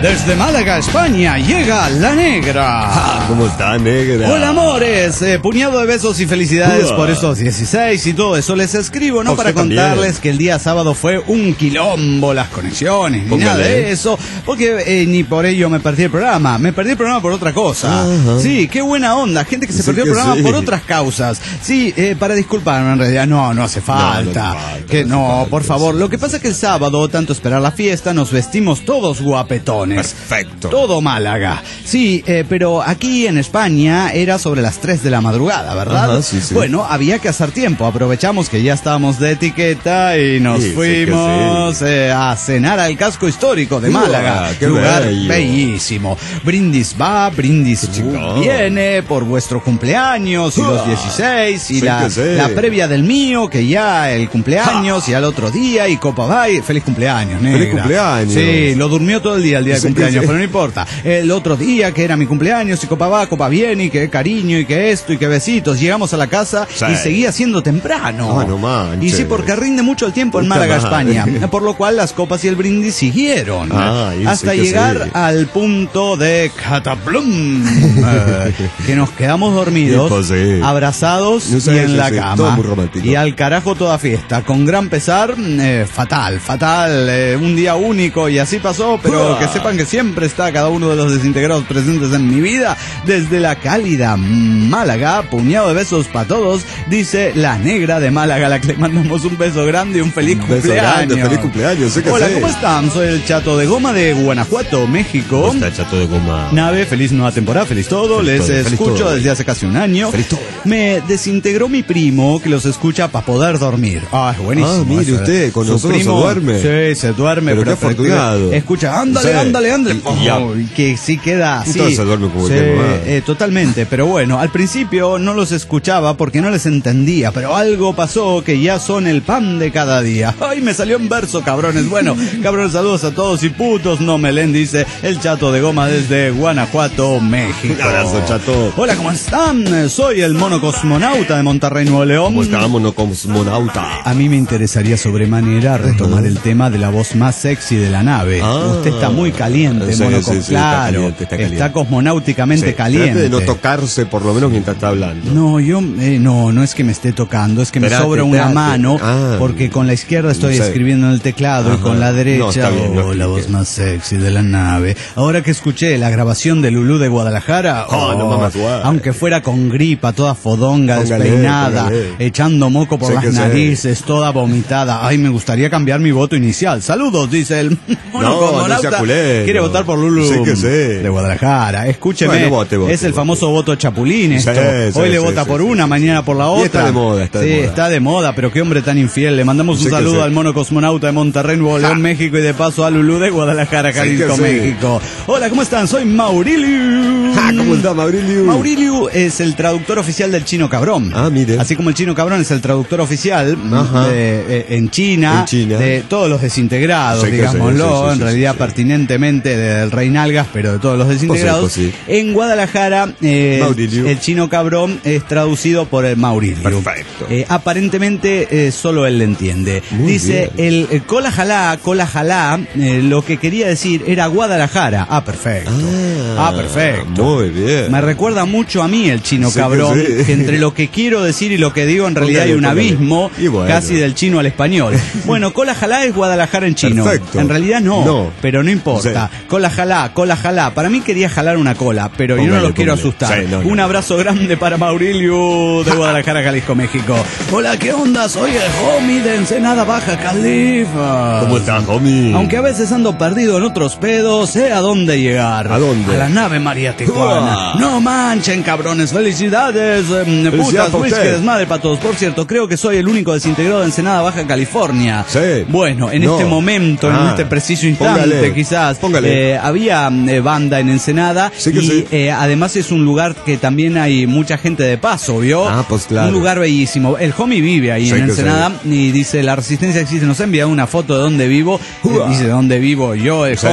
Desde Málaga, España, llega La Negra. Ah, ¿cómo está, Negra? Hola, amores. Eh, puñado de besos y felicidades Uah. por estos dieciséis y todo eso. Les escribo, no A para usted contarles también. que el día sábado fue un quilombo, las conexiones, ni Póngale. nada de eso, porque eh, ni por ello me perdí el programa. Me perdí el programa por otra cosa. Ajá. Sí, qué buena onda. Gente que se Sí perdió el que programa sí. por otras causas. Sí, eh, para disculparme, en realidad no, no hace falta. No, no hace falta, que no no, hace falta, por favor. sí, Lo que sí, pasa es que el sábado, tanto esperar la fiesta, nos vestimos todos guapetones. Perfecto. Todo Málaga. Sí, eh, pero aquí en España era sobre las tres de la madrugada, ¿verdad? Ajá, sí, sí. Bueno, había que hacer tiempo. Aprovechamos que ya estábamos de etiqueta y nos Sí, sí que fuimos sí. eh, a cenar al casco histórico de Uah, Málaga. qué Lugar bello. bellísimo. Brindis va, brindis Qué chingón. viene por vuestro cumpleaños y los Uah, dieciséis y sí la, que sí. la previa del mío, que ya el cumpleaños y al otro día y Copa va y feliz cumpleaños, negra. Feliz cumpleaños. Sí, lo durmió todo el día el día de Sí que cumpleaños, sí. pero no importa. El otro día que era mi cumpleaños y Copa va, Copa viene y que cariño y que esto y que besitos. Llegamos a la casa Sí. y seguía siendo temprano. Ah, no manches. Y sí, porque rinde mucho el tiempo en Puta Málaga, madre. España. Por lo cual las copas y el brindis siguieron. Ah, y hasta sí que llegar sí. al punto de cataplum. eh, que nos quedamos dormidos, Sí, pues sí. abrazados No sé, y en sí, la sí, cama. todo muy romántico. Y al carajo toda fiesta. Con gran pesar, eh, fatal, fatal. eh, un día único y así pasó, pero Uah. que sepan que siempre está cada uno de los desintegrados presentes en mi vida. Desde la cálida Málaga, puñado de besos para todos, dice la Negra de Málaga, a la que le mandamos un beso grande y un feliz Un beso cumpleaños. grande, feliz cumpleaños, sí que Hola, sí. ¿cómo están? Soy el Chato de Goma de Guanajuato, México. ¿Cómo está, chato de goma? Nave, feliz nueva temporada, feliz todo, Feliz les todo, feliz escucho todo. desde hace casi un año. Feliz todo. Me desintegró mi primo que los escucha para poder dormir. Ah, es buenísimo. Ah, mire eso. usted, con Su nosotros se duerme. Sí, se duerme. Pero qué afortunado. Escucha, ándale, Sí. ándale, ándale. Y ya. Oh, y que sí queda así. Entonces se duerme como Sí, el que no va. eh, totalmente, pero bueno, al principio no los escuchaba porque no les entendía, pero algo pasó que ya son el pan de cada día. Ay, me salió en verso, cabrones. Bueno, cabrones, saludos a todos y putos no me leen, dice el Chato de Goma desde Guanajuato, México. Un abrazo, Chato. Hola, ¿cómo están? Soy el mono cosmonauta de Monterrey, Nuevo León. ¿Cómo estamos, no cosmonauta? A mí me interesaría sobremanera retomar el tema de la voz más sexy de la nave. Ah. Usted está muy caliente, Sí, mono sí, sí, está claro. caliente, está caliente. cosmonáuticamente Sí, caliente. trate de no tocarse por lo menos mientras está hablando. No, yo eh, no, no es que me esté tocando, es que me Espérate, sobra una espérate. mano, Ah. porque con la izquierda estoy Sí. escribiendo en el teclado y Ajá. con la derecha, No, está bien, no oh, la explique. voz más sexy de la nave. Ahora que escuché la grabación de Lulú de Guadalajara, Oh, no mames, guay. aunque fuera con gripa, toda fodonga, Póngale, despeinada, póngale. echando moco por Sí las que sí. narices, toda vomitada. Ay, me gustaría cambiar mi voto inicial. Saludos, dice el mono No, cosmonauta. no sea culero. Quiere votar por Lulú Sí que sí. de Guadalajara. Escúcheme, Bueno, vote, vote, es el vote. famoso voto chapulín esto. Sí, sí, Hoy le sí, vota sí, por sí, una, sí, mañana sí. por la Y otra. está de moda, está de sí, moda. está de moda, pero qué hombre tan infiel. Le mandamos un Sí que saludo sí. al mono cosmonauta de Monterrey, Nuevo León, México, y de paso a Lulú de Guadalajara, Sí Jalisco, que sí. México. Hola, ¿cómo están? Soy Maurilio. Ah, ¿cómo está, Maurilio? Maurilio es el traductor oficial del chino cabrón. Ah, mire. Así como el chino cabrón es el traductor oficial Ajá. de- eh, en, China, En China. de todos los desintegrados, Sí que sí, digámoslo, sí, sí, en sí, realidad sí. pertinentemente del Rey Nalgas, pero de todos los desintegrados. Pues sí, pues En Guadalajara, eh, Maurilio. el chino cabrón es traducido por el Maurilio. Perfecto. Eh, aparentemente eh, solo él le entiende. Muy Dice, bien. el, el cola jalá, cola jalá, eh, lo que quería decir era Guadalajara. Ah, perfecto. Ah, perfecto. Muy bien. Me recuerda mucho a mí el chino Sí que cabrón, sí. que entre lo que quiero decir y lo que digo en realidad Póngale, hay un póngale. abismo Y bueno. casi del chino al español. Bueno, cola jalá es Guadalajara en chino. Perfecto. En realidad no, No. pero no importa. Cola jalá, cola jalá. Para mí quería jalar una cola, pero yo no Póngale, los quiero póngale. asustar. Sí, no, no, un no. abrazo grande para Maurilio de Guadalajara, Jalisco, México. Hola, ¿qué onda? Soy el homie de Ensenada Baja Califa. ¿Cómo está, homie? Aunque a veces ando perdido en otros pedos, sé a dónde llegar. ¿A dónde? A la nave María Tijuana. Uah. No manchen, cabrones. Felicidades. em, Felicidades putas, pa' whisky, usted. desmadre para todos. Por cierto, creo que soy el único desintegrado de Ensenada Baja California. Sí. Bueno, en No. este momento, en Ah. este preciso instante, Póngale. quizás, Póngale. eh, había eh, banda en Ensenada. Sí que y sí. eh, además es un lugar que también hay mucha gente de paso, ¿vio? Ah, pues claro. Un lugar bellísimo. El homie vive ahí Sí en que Ensenada y dice, la resistencia existe. Nos ha enviado una foto de dónde vivo. Uah. Dice, de dónde vivo yo, el Sí. homie.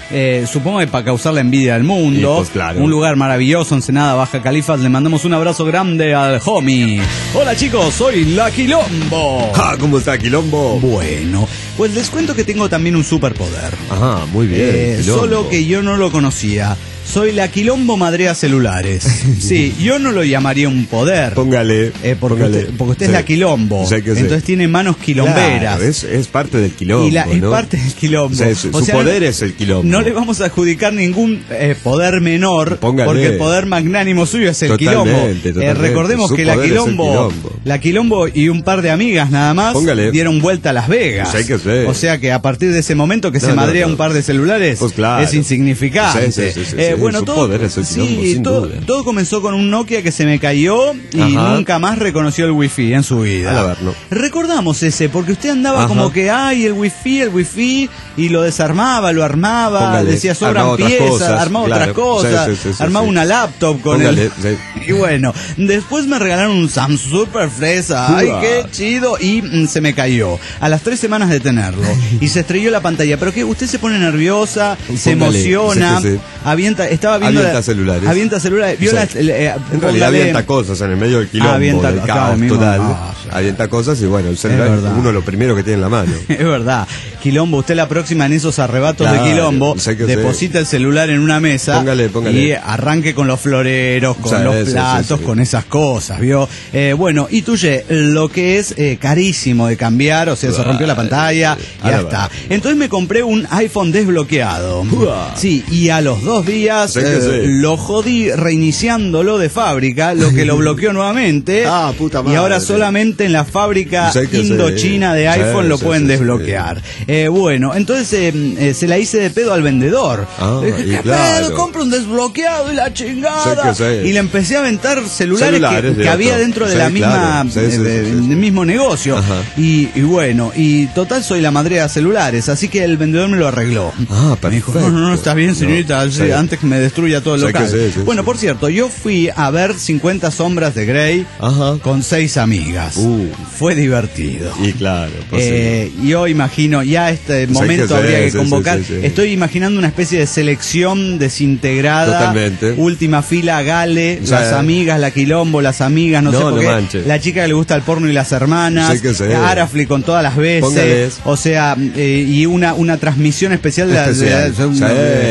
eh, supongo que para causar la envidia del mundo. Y, pues, claro. Un lugar maravilloso, Ensenada, Baja Califas. Le mandamos un abrazo grande al homie. Hola chicos, soy La Quilombo. Ah, ¿cómo está, Quilombo? Bueno, pues les cuento que tengo también un superpoder. Ajá, muy bien. Eh, Quilombo. solo que yo no lo conocía. Soy La Quilombo Madrea Celulares. Sí, yo no lo llamaría un poder. Póngale. Eh, porque, póngale. Usted, porque usted Sí. es La Quilombo. Sí, que sí. Entonces tiene manos quilomberas. Claro, es, es parte del quilombo, Y la, es ¿no? parte del quilombo. O sea, su, O su sea, poder no, es el quilombo. No le vamos a adjudicar ningún eh, poder menor. Póngale. Porque el poder magnánimo suyo es el Totalmente, quilombo. totalmente. Eh, recordemos Su que la poder es el quilombo, quilombo. la quilombo y un par de amigas nada más Póngale. dieron vuelta a Las Vegas. Sí, que sí. O sea que a partir de ese momento que No, se no, madrea no. un par de celulares, Pues claro. es insignificante. Sí, sí, sí, sí, Eh, sí. bueno, Su todo, poder es el quilombo, sí, sin todo, duda. todo comenzó con un Nokia que se me cayó y Ajá. nunca más reconoció el wifi en su vida. A ver, no. Recordamos ese, porque usted andaba Ajá. como que, ay, el wifi, el wifi, y lo desarmaba, lo armaba, Póngale. decía sobran Armaba otras piezas, cosas, armaba claro. otras cosas, Sí, sí, sí, sí, armaba sí. una laptop con Póngale, el... sí. Y bueno, después me regalaron un Samsung Super Fresa, ay, Uah. qué chido, y mm, se me cayó, a las tres semanas de tenerlo, y se estrelló la pantalla, pero que usted se pone nerviosa, se Póngale, emociona, sí, sí, sí. avienta, estaba viendo... Avienta la- celulares. Avienta celulares, vio Sí. la- eh, En realidad póngale- avienta cosas en el medio del quilombo, Avienta- del acá caos mismo, total. no, sí. Avienta cosas y bueno, el celular Es es verdad. uno lo primero que tiene en la mano. Es verdad. Quilombo, usted la próxima en esos arrebatos Claro, de Quilombo, sé que deposita el celular en una mesa Póngale, póngale. y arranque con los floreros, con Sí, los sí, sí, platos, sí. con esas cosas, ¿vio? Eh, bueno, y tuye, lo que es eh, carísimo de cambiar, o sea, se rompió la pantalla, a ya la está. verdad. Entonces me compré un iPhone desbloqueado. Uah. Sí, y a los dos días Sé que eh, sí. lo jodí reiniciándolo de fábrica, lo que lo bloqueó nuevamente. Ah, puta Y ahora madre. solamente en la fábrica Sé que sí. indochina de iPhone Sí, lo sí, pueden sí, sí. desbloquear. Eh, bueno, entonces eh, eh, se la hice de pedo al vendedor. Ah, Le dije, y ¿qué claro. pedo? Compro un desbloqueado y la chingada. Sé que sí. Y le empecé a aventar celulares, Celulares que, de que había otro. dentro de Sí, la misma, claro. Sí, sí, eh, sí, sí, del sí. mismo negocio. Ajá. Y, y bueno, y total soy la madre de celulares, así que el vendedor me lo arregló. Ah, Me dijo, perfecto. no, no, no, está bien, señorita, No, sí, sí. antes que me destruya todo el Sí, local. que sí, sí, bueno, sí. por cierto, yo fui a ver cincuenta sombras de Grey Ajá. con seis amigas. Uh. Fue divertido. Y claro, pues Eh, yo imagino, ya este momento que sí, habría que sí, convocar. sí, sí, sí. Estoy imaginando una especie de selección desintegrada. Totalmente. Última fila, Gale, O sea, las amigas, la Quilombo, las amigas, no, No, sé por no qué. manches. La chica que le gusta el porno y las hermanas. Sí que sí. Arafli con todas las veces. Póngales. O sea, eh, y una, una transmisión especial, de la- de la- Especial. de- Sí.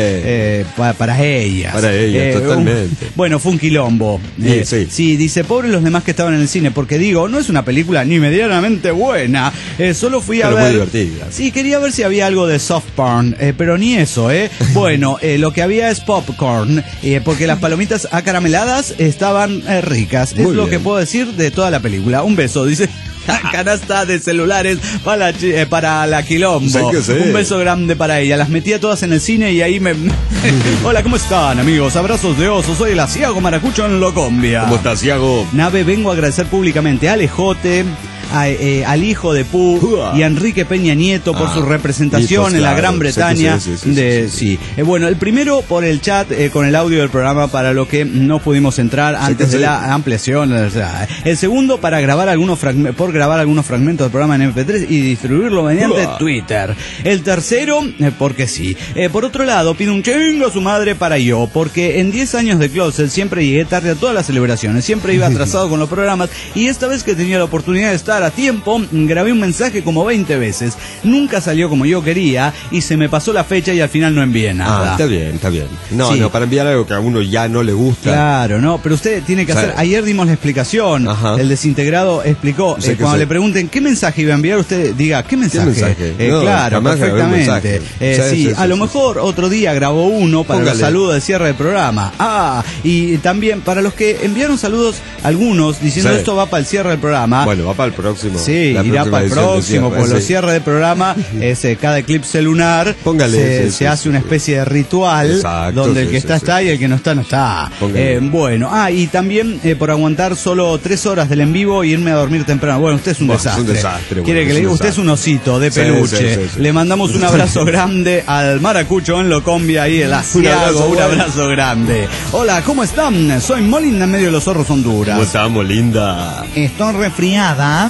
eh, pa- para ellas. Para ellas, un- totalmente. bueno, fue un quilombo. Sí, Eh, sí. Sí, dice, pobres los demás que estaban en el cine, porque digo, no es una película ni medianamente buena. Eh, solo fui a Pero muy ver. divertida. Sí, quería ver si había algo de soft porn, eh, pero ni eso, ¿eh? Bueno, eh, lo que había es popcorn, eh, porque las palomitas acarameladas estaban eh, ricas. Muy es lo bien. que puedo decir de toda la película. Un beso, dice. Canasta de celulares para la, chi- eh, para la Quilombo. Sí que sí. Un beso grande para ella. Las metía todas en el cine y ahí me... Hola, ¿cómo están, amigos? Abrazos de oso. Soy el Asiago Maracucho en Locombia. ¿Cómo estás, Iago? Nave, vengo a agradecer públicamente a Alejote, a, eh, al hijo de Pú Uah. y a Enrique Peña Nieto por Ah, su representación y pues en la claro, Gran sé que Bretaña. sí, sí, sí, de, sí, sí, sí. Eh, bueno, el primero por el chat eh, con el audio del programa para lo que no pudimos entrar antes que de sí. la ampliación. O sea, el segundo para grabar algunos fragme- por grabar algunos fragmentos del programa en eme pe tres y distribuirlo mediante Uah. Twitter. El tercero, eh, porque sí. Eh, por otro lado, pido un chingo a su madre para yo, porque en diez años de Closet siempre llegué tarde a todas las celebraciones, siempre iba atrasado con los programas y esta vez que tenía la oportunidad de estar a tiempo, grabé un mensaje como veinte veces. Nunca salió como yo quería y se me pasó la fecha y al final no envié Ah, nada. está bien, está bien. No, Sí. no, para enviar algo que a uno ya no le gusta. Claro, no, pero usted tiene que O sea, hacer. Ayer dimos la explicación. Ajá. El desintegrado explicó. Sé eh, que cuando sé. le pregunten qué mensaje iba a enviar, usted diga, ¿qué mensaje? mensaje? Eh, No, claro, jamás grabé un perfectamente. mensaje. Eh, Sí, sí, sí, a sí, lo sí, mejor otro día grabó uno para Póngale. los saludos de cierre del programa. Ah, y también para los que enviaron saludos, algunos diciendo Sí. esto va para el cierre del programa. Bueno, va para el próximo. Sí, la irá próxima para el edición de próximo, cierre, por los sí. cierres del programa, es, eh, cada eclipse lunar Póngale, se, sí, se sí, hace sí. una especie de ritual Exacto, donde el sí, que sí, está sí. está y el que no está no está. Póngale. Eh, bueno, ah, y también eh, por aguantar solo tres horas del en vivo y irme a dormir temprano. Bueno, usted es un Bueno, es desastre. un desastre, Quiere bueno, que es le un diga, usted es desastre. un osito de Sí, peluche. sí, sí, sí. Le mandamos un abrazo grande al Maracucho en Locombia y el Asiago. abrazo, Un bueno. abrazo grande. Hola, ¿cómo están? Soy Molina en medio de los zorros Honduras. ¿Cómo estamos, linda? Estoy resfriada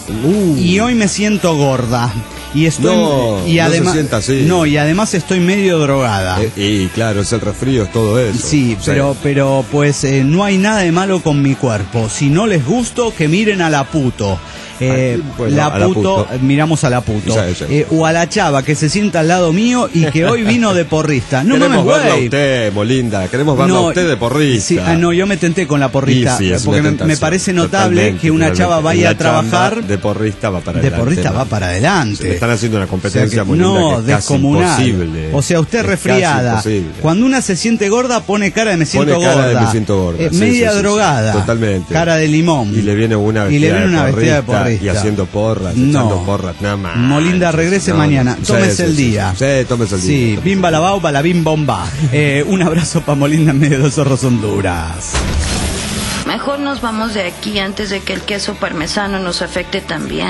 Uh. Y hoy me siento gorda. Y estoy No, y no además se sienta así. no, y además estoy medio drogada. Eh, y claro, es el resfrío, es todo eso. Sí, pero pero pues eh, no hay nada de malo con mi cuerpo. Si no les gusto, que miren a la puto. Eh, Ah, bueno, la a la puto, puto. miramos a la puto. Sí, sí. Eh, o a la chava que se sienta al lado mío y que hoy vino de porrista. No queremos mames, verla a güey. usted, Molinda. Queremos verla a usted de porrista. Sí, ah, no, yo me tenté con la porrista. Sí, sí, es porque una me, me tentación, parece notable totalmente, que una totalmente. chava vaya La a trabajar. chamba de porrista va para De adelante. porrista ¿no? va para adelante. Le están haciendo una O sea competencia, que- Molinda, no, que es casi descomunal. imposible. O sea, usted Es resfriada. casi imposible. Cuando una se siente gorda, pone cara de me siento Pone cara de gorda. me siento gorda. Eh, Sí, media sí, sí, sí. drogada. Totalmente. Cara de limón. Y le viene una Y vestida, le viene una de, vestida de porrista, porrista. y haciendo porras, No. echando porras, nada más. Molinda, regrese No, mañana. no. Tómese Sí, el sí, día. Sí, sí, tómese el día. Sí, tómese bimba el la día. bauba, la bim bomba. Eh, un abrazo para Molinda en medio de Zorros Honduras. Mejor nos vamos de aquí antes de que el queso parmesano nos afecte también.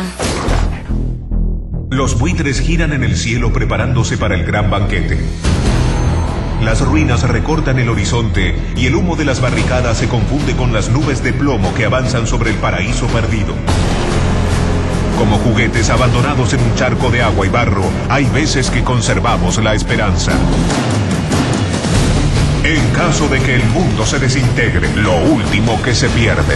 Los buitres giran en el cielo preparándose para el gran banquete. Las ruinas recortan el horizonte y el humo de las barricadas se confunde con las nubes de plomo que avanzan sobre el paraíso perdido. Como juguetes abandonados en un charco de agua y barro, hay veces que conservamos la esperanza. En caso de que el mundo se desintegre, lo último que se pierde.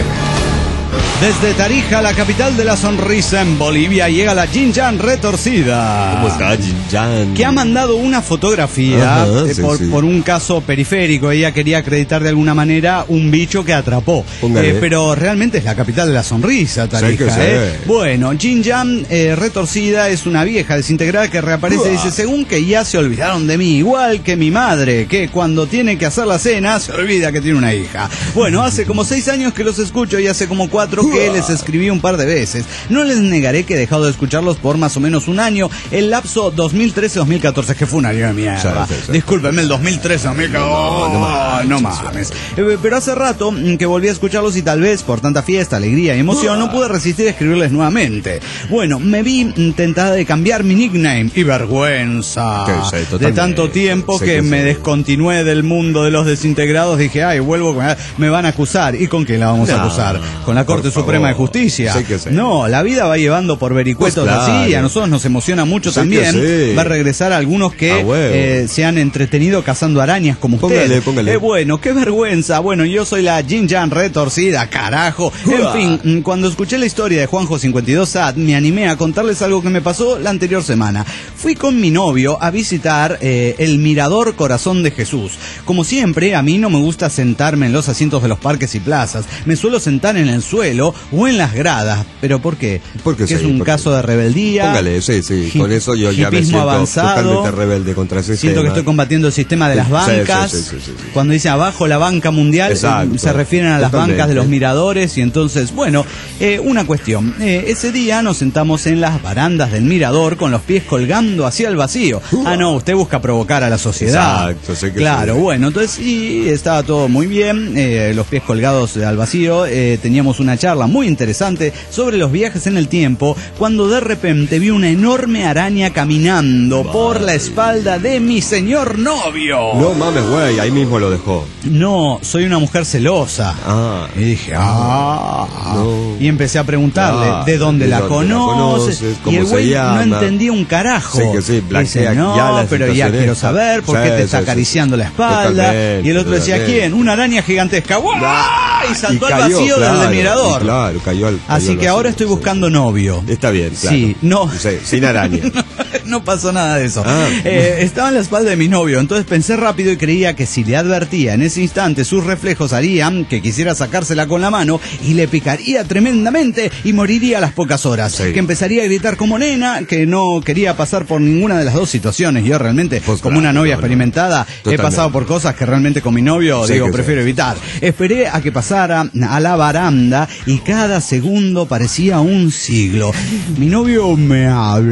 Desde Tarija, la capital de la sonrisa en Bolivia, llega la Jinjan retorcida. ¿Cómo está, Jinjan? Que ha mandado una fotografía Ajá, eh, sí, por, sí. por un caso periférico. Ella quería acreditar de alguna manera un bicho que atrapó. Póngale. Eh, pero realmente es la capital de la sonrisa, Tarija. Sí que sí. ¿eh? Bueno, Jinjan eh, retorcida es una vieja desintegrada que reaparece y dice, según que ya se olvidaron de mí, igual que mi madre, que cuando tiene que hacer la cena se olvida que tiene una hija. Bueno, hace como seis años que los escucho y hace como cuatro que les escribí un par de veces. No les negaré que he dejado de escucharlos por más o menos un año, el lapso dos mil trece dos mil catorce, que fue un año de mierda. Sí, sí, sí. Discúlpenme, el dos mil trece dos mil catorce. No, no mames. no mames. Eh, Pero hace rato mm, que volví a escucharlos y tal vez por tanta fiesta, alegría y emoción no pude resistir a escribirles nuevamente. Bueno, me vi mm, tentada de cambiar mi nickname y vergüenza. Que sí, de totalmente. tanto tiempo Sí que que me sí. descontinué del mundo de los desintegrados, dije, ay, vuelvo, con- me van a acusar. ¿Y con qué la vamos a No, acusar? ¿Con la Corte por Suprema de favor. Justicia? Sí que sí. No, la vida va llevando por vericuetos Pues claro. así, y a nosotros nos emociona mucho Sí también. que sí. Va a regresar algunos que A huevo. eh, se han entretenido cazando arañas como usted. Póngale, póngale. Eh, bueno, qué vergüenza. Bueno, yo soy la Jinjan retorcida, carajo. En Uah. fin, mm, cuando escuché la historia de Juanjo cincuenta y dos Sad, me animé a contarles algo que me pasó la anterior semana. Fui con mi novio a visitar eh, el Mirador Corazón de Jesús. Como siempre, a mí no me gusta sentarme en los asientos de los parques y plazas. Me suelo sentar en el suelo o en las gradas. ¿Pero por qué? Porque que es sí, un porque- caso de rebeldía. Póngale, sí, sí. hi- Con eso yo ya me hipismo siento avanzado. totalmente rebelde contra ese Siento que sistema. estoy combatiendo el sistema de las Sí, bancas. sí, sí, sí, sí, sí. Cuando dice abajo la banca mundial, Exacto. eh, se refieren a las Totalmente. bancas de los miradores. Y entonces, bueno, eh, una cuestión. Eh, ese día nos sentamos en las barandas del mirador con los pies colgando hacia el vacío. Ah, no, usted busca provocar a la sociedad. Exacto, sé que Claro, sí. bueno, entonces sí, estaba todo muy bien. eh, los pies colgados al vacío. eh, teníamos una charla muy interesante sobre los viajes en el tiempo. Cuando de repente vi una enorme araña caminando por la espalda de mi señor novio. No mames, güey, ahí mismo lo dejó. No, soy una mujer celosa. Ah. Y dije, ah. No. Y empecé a preguntarle Ah, de dónde ¿de la dónde la conoces. conoces? Y ¿Cómo el se güey no llama? entendía un carajo. Sí que sí, Dice, blanquea no, ya la pero ya situación quiero esta. saber por qué Sí, te sí, está sí. acariciando la espalda. Totalmente, Y el otro decía, totalmente. ¿quién? Una araña gigantesca. ¡Guau! Y saltó Y al cayó, vacío claro, del mirador. y Claro, cayó al. cayó Así al que ahora vacío, estoy sí, buscando sí. novio. Está bien, claro. Sí, no. Sí, sin araña. No pasó nada de eso. Ah. Eh, estaba en la espalda de mi novio, entonces pensé rápido y creía que si le advertía en ese instante, sus reflejos harían que quisiera sacársela con la mano y le picaría tremendamente y moriría a las pocas horas. Sí. Que empezaría a gritar como nena, que no quería pasar por ninguna de las dos situaciones. Yo realmente, Pues como claro, una novia no, no. experimentada, he Totalmente. pasado por cosas que realmente con mi novio, Sí, digo, que prefiero sí. evitar. Esperé a que pasara a la baranda y cada segundo parecía un siglo. Mi novio me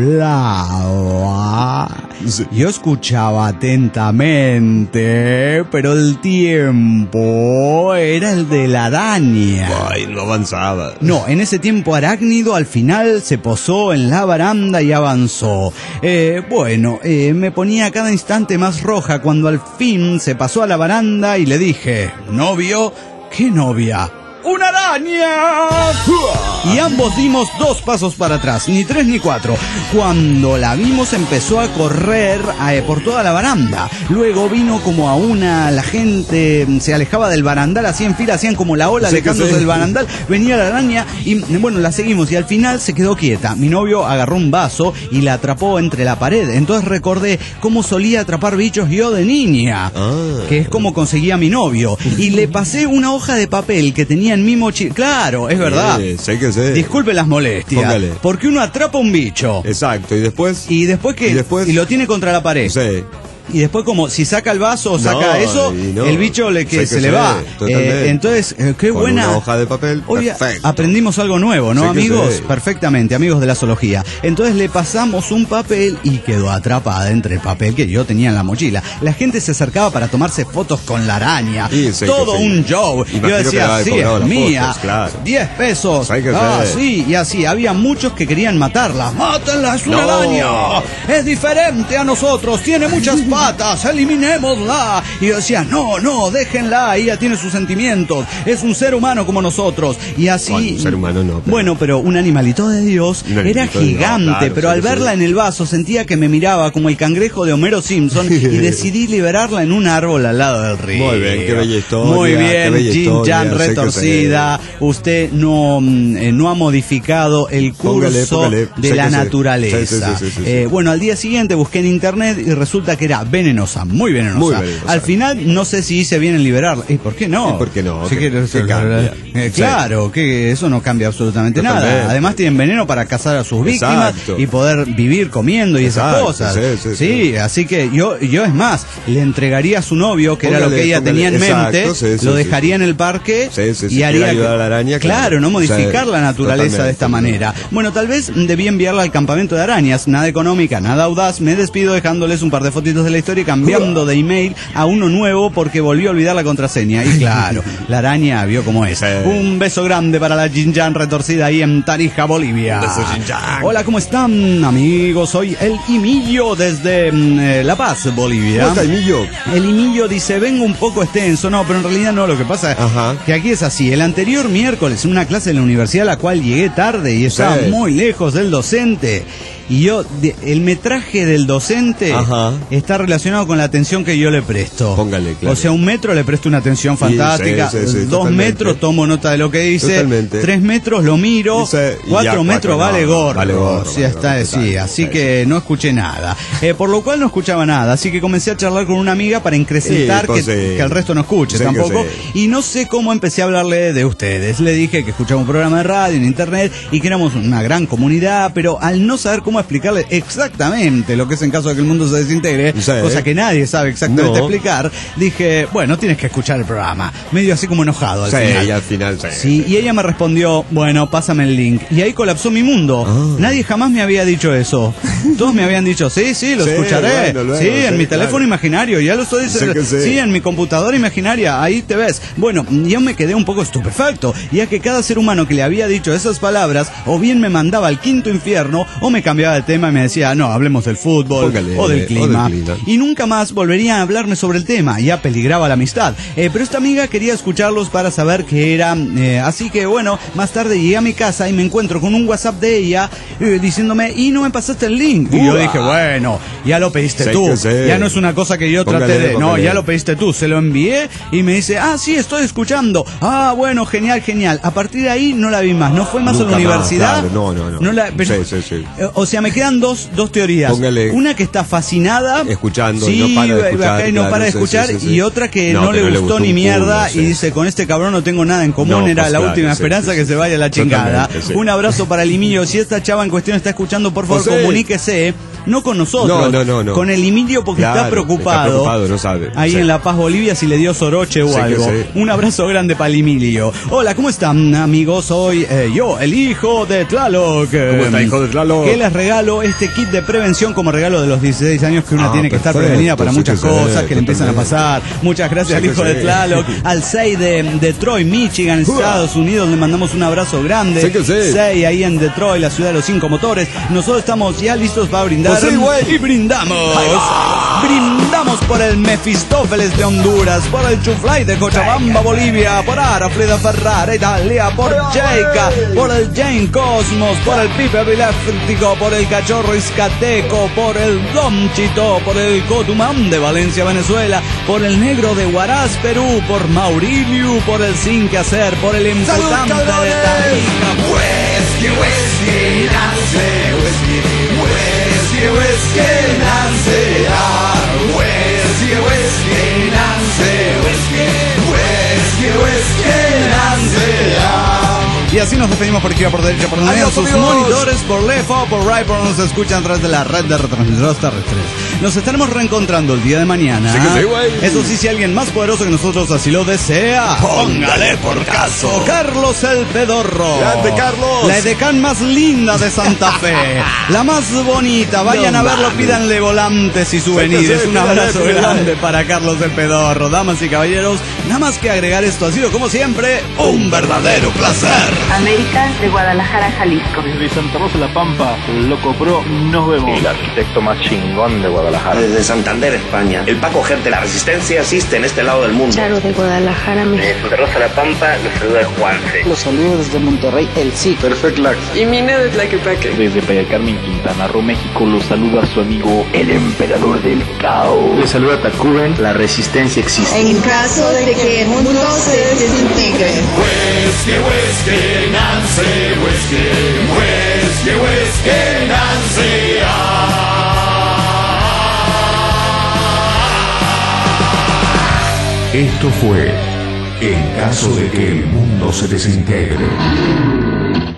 hablaba. Sí. Yo escuchaba atentamente, pero el tiempo era el de la araña. Ay, no avanzaba. No, en ese tiempo arácnido al final se posó en la baranda y avanzó. Eh, bueno, eh, me ponía cada instante más roja cuando al fin se pasó a la baranda y le dije, ¿novio? ¿Qué novia? una araña. Y ambos dimos dos pasos para atrás, ni tres ni cuatro. Cuando la vimos empezó a correr eh, por toda la baranda. Luego vino como a una, la gente se alejaba del barandal, así en fila, hacían como la ola Sí, alejándose sí. del barandal. Venía la araña y bueno, la seguimos y al final se quedó quieta. Mi novio agarró un vaso y la atrapó entre la pared. Entonces recordé cómo solía atrapar bichos yo de niña, Ah. que es como conseguía a mi novio. Y le pasé una hoja de papel que tenía en mi mochila. Claro, es verdad. Sí, sé que sé. Disculpe las molestias. Póngale. Porque uno atrapa un bicho. Exacto, y después... Y después que ¿Y después? y lo tiene contra la pared. Sí. Y después como si saca el vaso o saca No, eso, y no. el bicho le que Sé que se le sé, va. totalmente. Eh, entonces, eh, qué Con buena. una hoja de papel, Hoy perfecto. aprendimos algo nuevo, ¿no, Sé que amigos? sé. Perfectamente, amigos de la zoología. Entonces le pasamos un papel y quedó atrapada entre el papel que yo tenía en la mochila. La gente se acercaba para tomarse fotos con la araña. Sí, sé Todo que sí. un show. Imagino Yo que le decía, había sí, cobrado es las mía. fotos, claro. diez pesos. Sé que Ah, sé. sí, y así. Había muchos que querían matarla. ¡Mátenla! ¡Es una No. araña! Es diferente a nosotros, tiene muchas patas, eliminémosla. Y yo decía, no, no, déjenla, ella tiene sus sentimientos, es un ser humano como nosotros. Y así... Bueno, un ser humano no, pero- Bueno, pero un animalito de Dios, Un era animalito de Dios, gigante, claro, pero sí, al sí. verla en el vaso sentía que me miraba como el cangrejo de Homero Simpson y decidí liberarla en un árbol al lado del río. Muy bien, qué bella historia, Muy qué bien, bella Jin historia, Jan sé que retorcida. Usted no, mm, eh, no ha modificado el curso Póngale, póngale. de Sé la que sé. naturaleza. Sí, sí, sí, sí, sí. Eh, bueno, al día siguiente busqué en internet y resulta que era venenosa, muy venenosa. Muy venenosa. Al final no sé si hice bien en liberarla. ¿Y por qué no? ¿Y por qué no? Sí ¿Qué- que- qué cambia? eh, claro, que eso no cambia absolutamente Totalmente. nada. Además tienen veneno para cazar a sus víctimas Exacto. y poder vivir comiendo y esas Exacto, cosas. sí, sí, sí. así que yo, yo es más, le entregaría a su novio, que era lo Póngale, que ella póngale. tenía en Exacto, mente, sí, sí, lo sí, dejaría sí. en el parque Sí, sí, sí, y haría quiere ayudar que- a la araña, claro, claro. no modificar Sí, la naturaleza de esta totalmente, manera. totalmente. Bueno, tal vez debí enviarla al campamento de arañas, nada económica, nada audaz. Me despido dejándoles un par de fotitos de la historia y cambiando de email a uno nuevo porque volvió a olvidar la contraseña. Y claro, la araña vio cómo es. Sí. Un beso grande para la Jin Jan retorcida ahí en Tarija, Bolivia. Un beso, Jin Jan. Hola, ¿cómo están, amigos? Soy el Imillo desde mm, eh, La Paz, Bolivia. ¿Cómo está, Emilio? El Imillo dice, vengo un poco extenso, no, pero en realidad no, lo que pasa Ajá. es que aquí es así. El anterior miércoles en una clase de la universidad a la cual llegué tarde y estaba Sí. muy lejos del docente. Y yo, de- el metraje del docente Ajá. está relacionado con la atención que yo le presto. Póngale, claro. O sea, un metro le presto una atención fantástica, sí, sí, sí, dos totalmente. metros tomo nota de lo que dice, Totalmente. tres metros lo miro, Dice, y cuatro ya, metros cuatro, vale no, gorro. vale gorro, Sí, vale está, gorro, sí, total, así sí. que no escuché nada. Eh, por lo cual no escuchaba nada, así que comencé a charlar con una amiga para incrementar Sí, que, pues, sí. que el resto no escuche Sí, que tampoco. sí. Y no sé cómo empecé a hablarle de ustedes. Le dije que escuchaba un programa de radio en internet y que éramos una gran comunidad, pero al no saber cómo explicarle exactamente lo que es en caso de que el mundo se desintegre, Sí. cosa que nadie sabe exactamente No. explicar, dije, bueno, tienes que escuchar el programa. Medio así como enojado al Sí, final. y al final, sí. Sí, y ella me respondió, bueno, pásame el link. Y ahí colapsó mi mundo. Ah. Nadie jamás me había dicho eso. Todos me habían dicho, sí, sí, lo Sí, escucharé. bueno, luego, sí, en sí, mi claro. teléfono imaginario, ya lo estoy diciendo. Sé que sí. Sí, en mi computadora imaginaria, ahí te ves. Bueno, yo me quedé un poco estupefacto, ya que cada ser humano que le había dicho esas palabras, o bien me mandaba al quinto infierno, o me cambiaba de tema y me decía, no, hablemos del fútbol, Póngale, o del o clima. del clima. Y nunca más volverían a hablarme sobre el tema, ya peligraba la amistad. Eh, pero esta amiga quería escucharlos para saber qué era. eh, así que bueno, más tarde llegué a mi casa y me encuentro con un WhatsApp de ella eh, diciéndome, y no me pasaste el link. Y yo Uah. dije, bueno, ya lo pediste Sé tú. que sé. Ya no es una cosa que yo Póngale, traté de. No, póngale. ya lo pediste tú. Se lo envié y me dice, ah, sí, estoy escuchando. Ah, bueno, genial, genial. A partir de ahí no la vi más. No fue más Nunca a la más, universidad. claro, no, no, no. la, pero- Sí, sí, sí. eh, O sea, me quedan dos, dos teorías. Póngale. Una que está fascinada. Escuchando y sí, no para de va- escuchar, acá y no claro, para de sí, escuchar. sí, sí, Y sí. otra que No, no, que le no le gustó gustó ni un mierda. culo, sí. Y dice, con este cabrón no tengo nada en común. No, Era pues la claro, última sí, esperanza sí, que sí. se vaya a la chingada. Totalmente, sí. Un abrazo para el Emilio. Si esta chava en cuestión está escuchando, por favor, José. comuníquese. No con nosotros. No, no, no, no. Con el Emilio porque Claro, está preocupado. está preocupado, no sabe. Ahí Sí. en La Paz, Bolivia, si le dio soroche o Sé que algo. sí. Un abrazo grande para el Emilio. Hola, ¿cómo están, amigos? Soy eh, yo, el hijo de Tlaloc. ¿Cómo está, hijo de Tlaloc? Que les regalo este kit de prevención como regalo de los dieciséis años que una Ah, tiene que estar perfecto, prevenida para sí muchas que sí, cosas que le empiezan a totalmente. pasar. Muchas gracias Sí al hijo que de sí. Tlaloc. Al seis de Detroit, Michigan, Estados Unidos, le mandamos un abrazo grande. Sí que sí. seis ahí en Detroit, la ciudad de los cinco motores. Nosotros estamos ya listos para brindar placer sí, güey. y brindamos. Brindamos por el Mefistófeles de Honduras, por el Chuflay de Cochabamba, Bolivia, por Araflida Ferrara, Italia, por Jaica, por el Jane Cosmos, por el Pipe Epiléptico, por el Cachorro Izcateco, por el Domchito, por el Cotumán de Valencia, Venezuela, por el Negro de Huaraz, Perú, por Maurilio, por el Sin Que Hacer, por el Imputante de Tarija. Whisky, whisky, Nancy, whisky, whisky, whisky, Nancy, ah, whisky, whisky, Nancy, whisky, whisky, whisky, Nancy, ah. Y así nos despedimos por izquierda, por derecha, por donde vean sus monitores, por left o por right, por donde nos escuchan a través de la red de retransmisores terrestres. Nos estaremos reencontrando el día de mañana. Sí que sí, güey. Eso sí, si alguien más poderoso que nosotros así lo desea, póngale por caso. Carlos el Pedorro. Grande, Carlos. La edecán más linda de Santa Fe. La más bonita. Vayan No a verlo, mames. pídanle volantes y souvenirs. Véngase, Un pídale, abrazo pídale. grande para Carlos el Pedorro. Damas y caballeros, nada más que agregar esto, ha sido como siempre un verdadero placer. América de Guadalajara, Jalisco. Desde Santa Rosa La Pampa, Loco Pro, nos vemos. El arquitecto más chingón de Guadalajara. Desde Santander, España. El Paco Gerte, la resistencia existe en este lado del mundo. Charo de Guadalajara, México. De Santa Rosa La Pampa, los saluda Juanfe. Los saludos desde Monterrey, el sí. Perfect Lax. Y Mina de Tlaquepaque. Desde Playa Carmen, Quintana Roo, México, los saluda su amigo el Emperador del Caos. Le saluda Tacuben, la resistencia existe. En caso de que el mundo se desintegre. Whisky, whisky, Nancy, whisky, whisky, whisky, Nancy. Esto fue En caso de que el mundo se desintegre.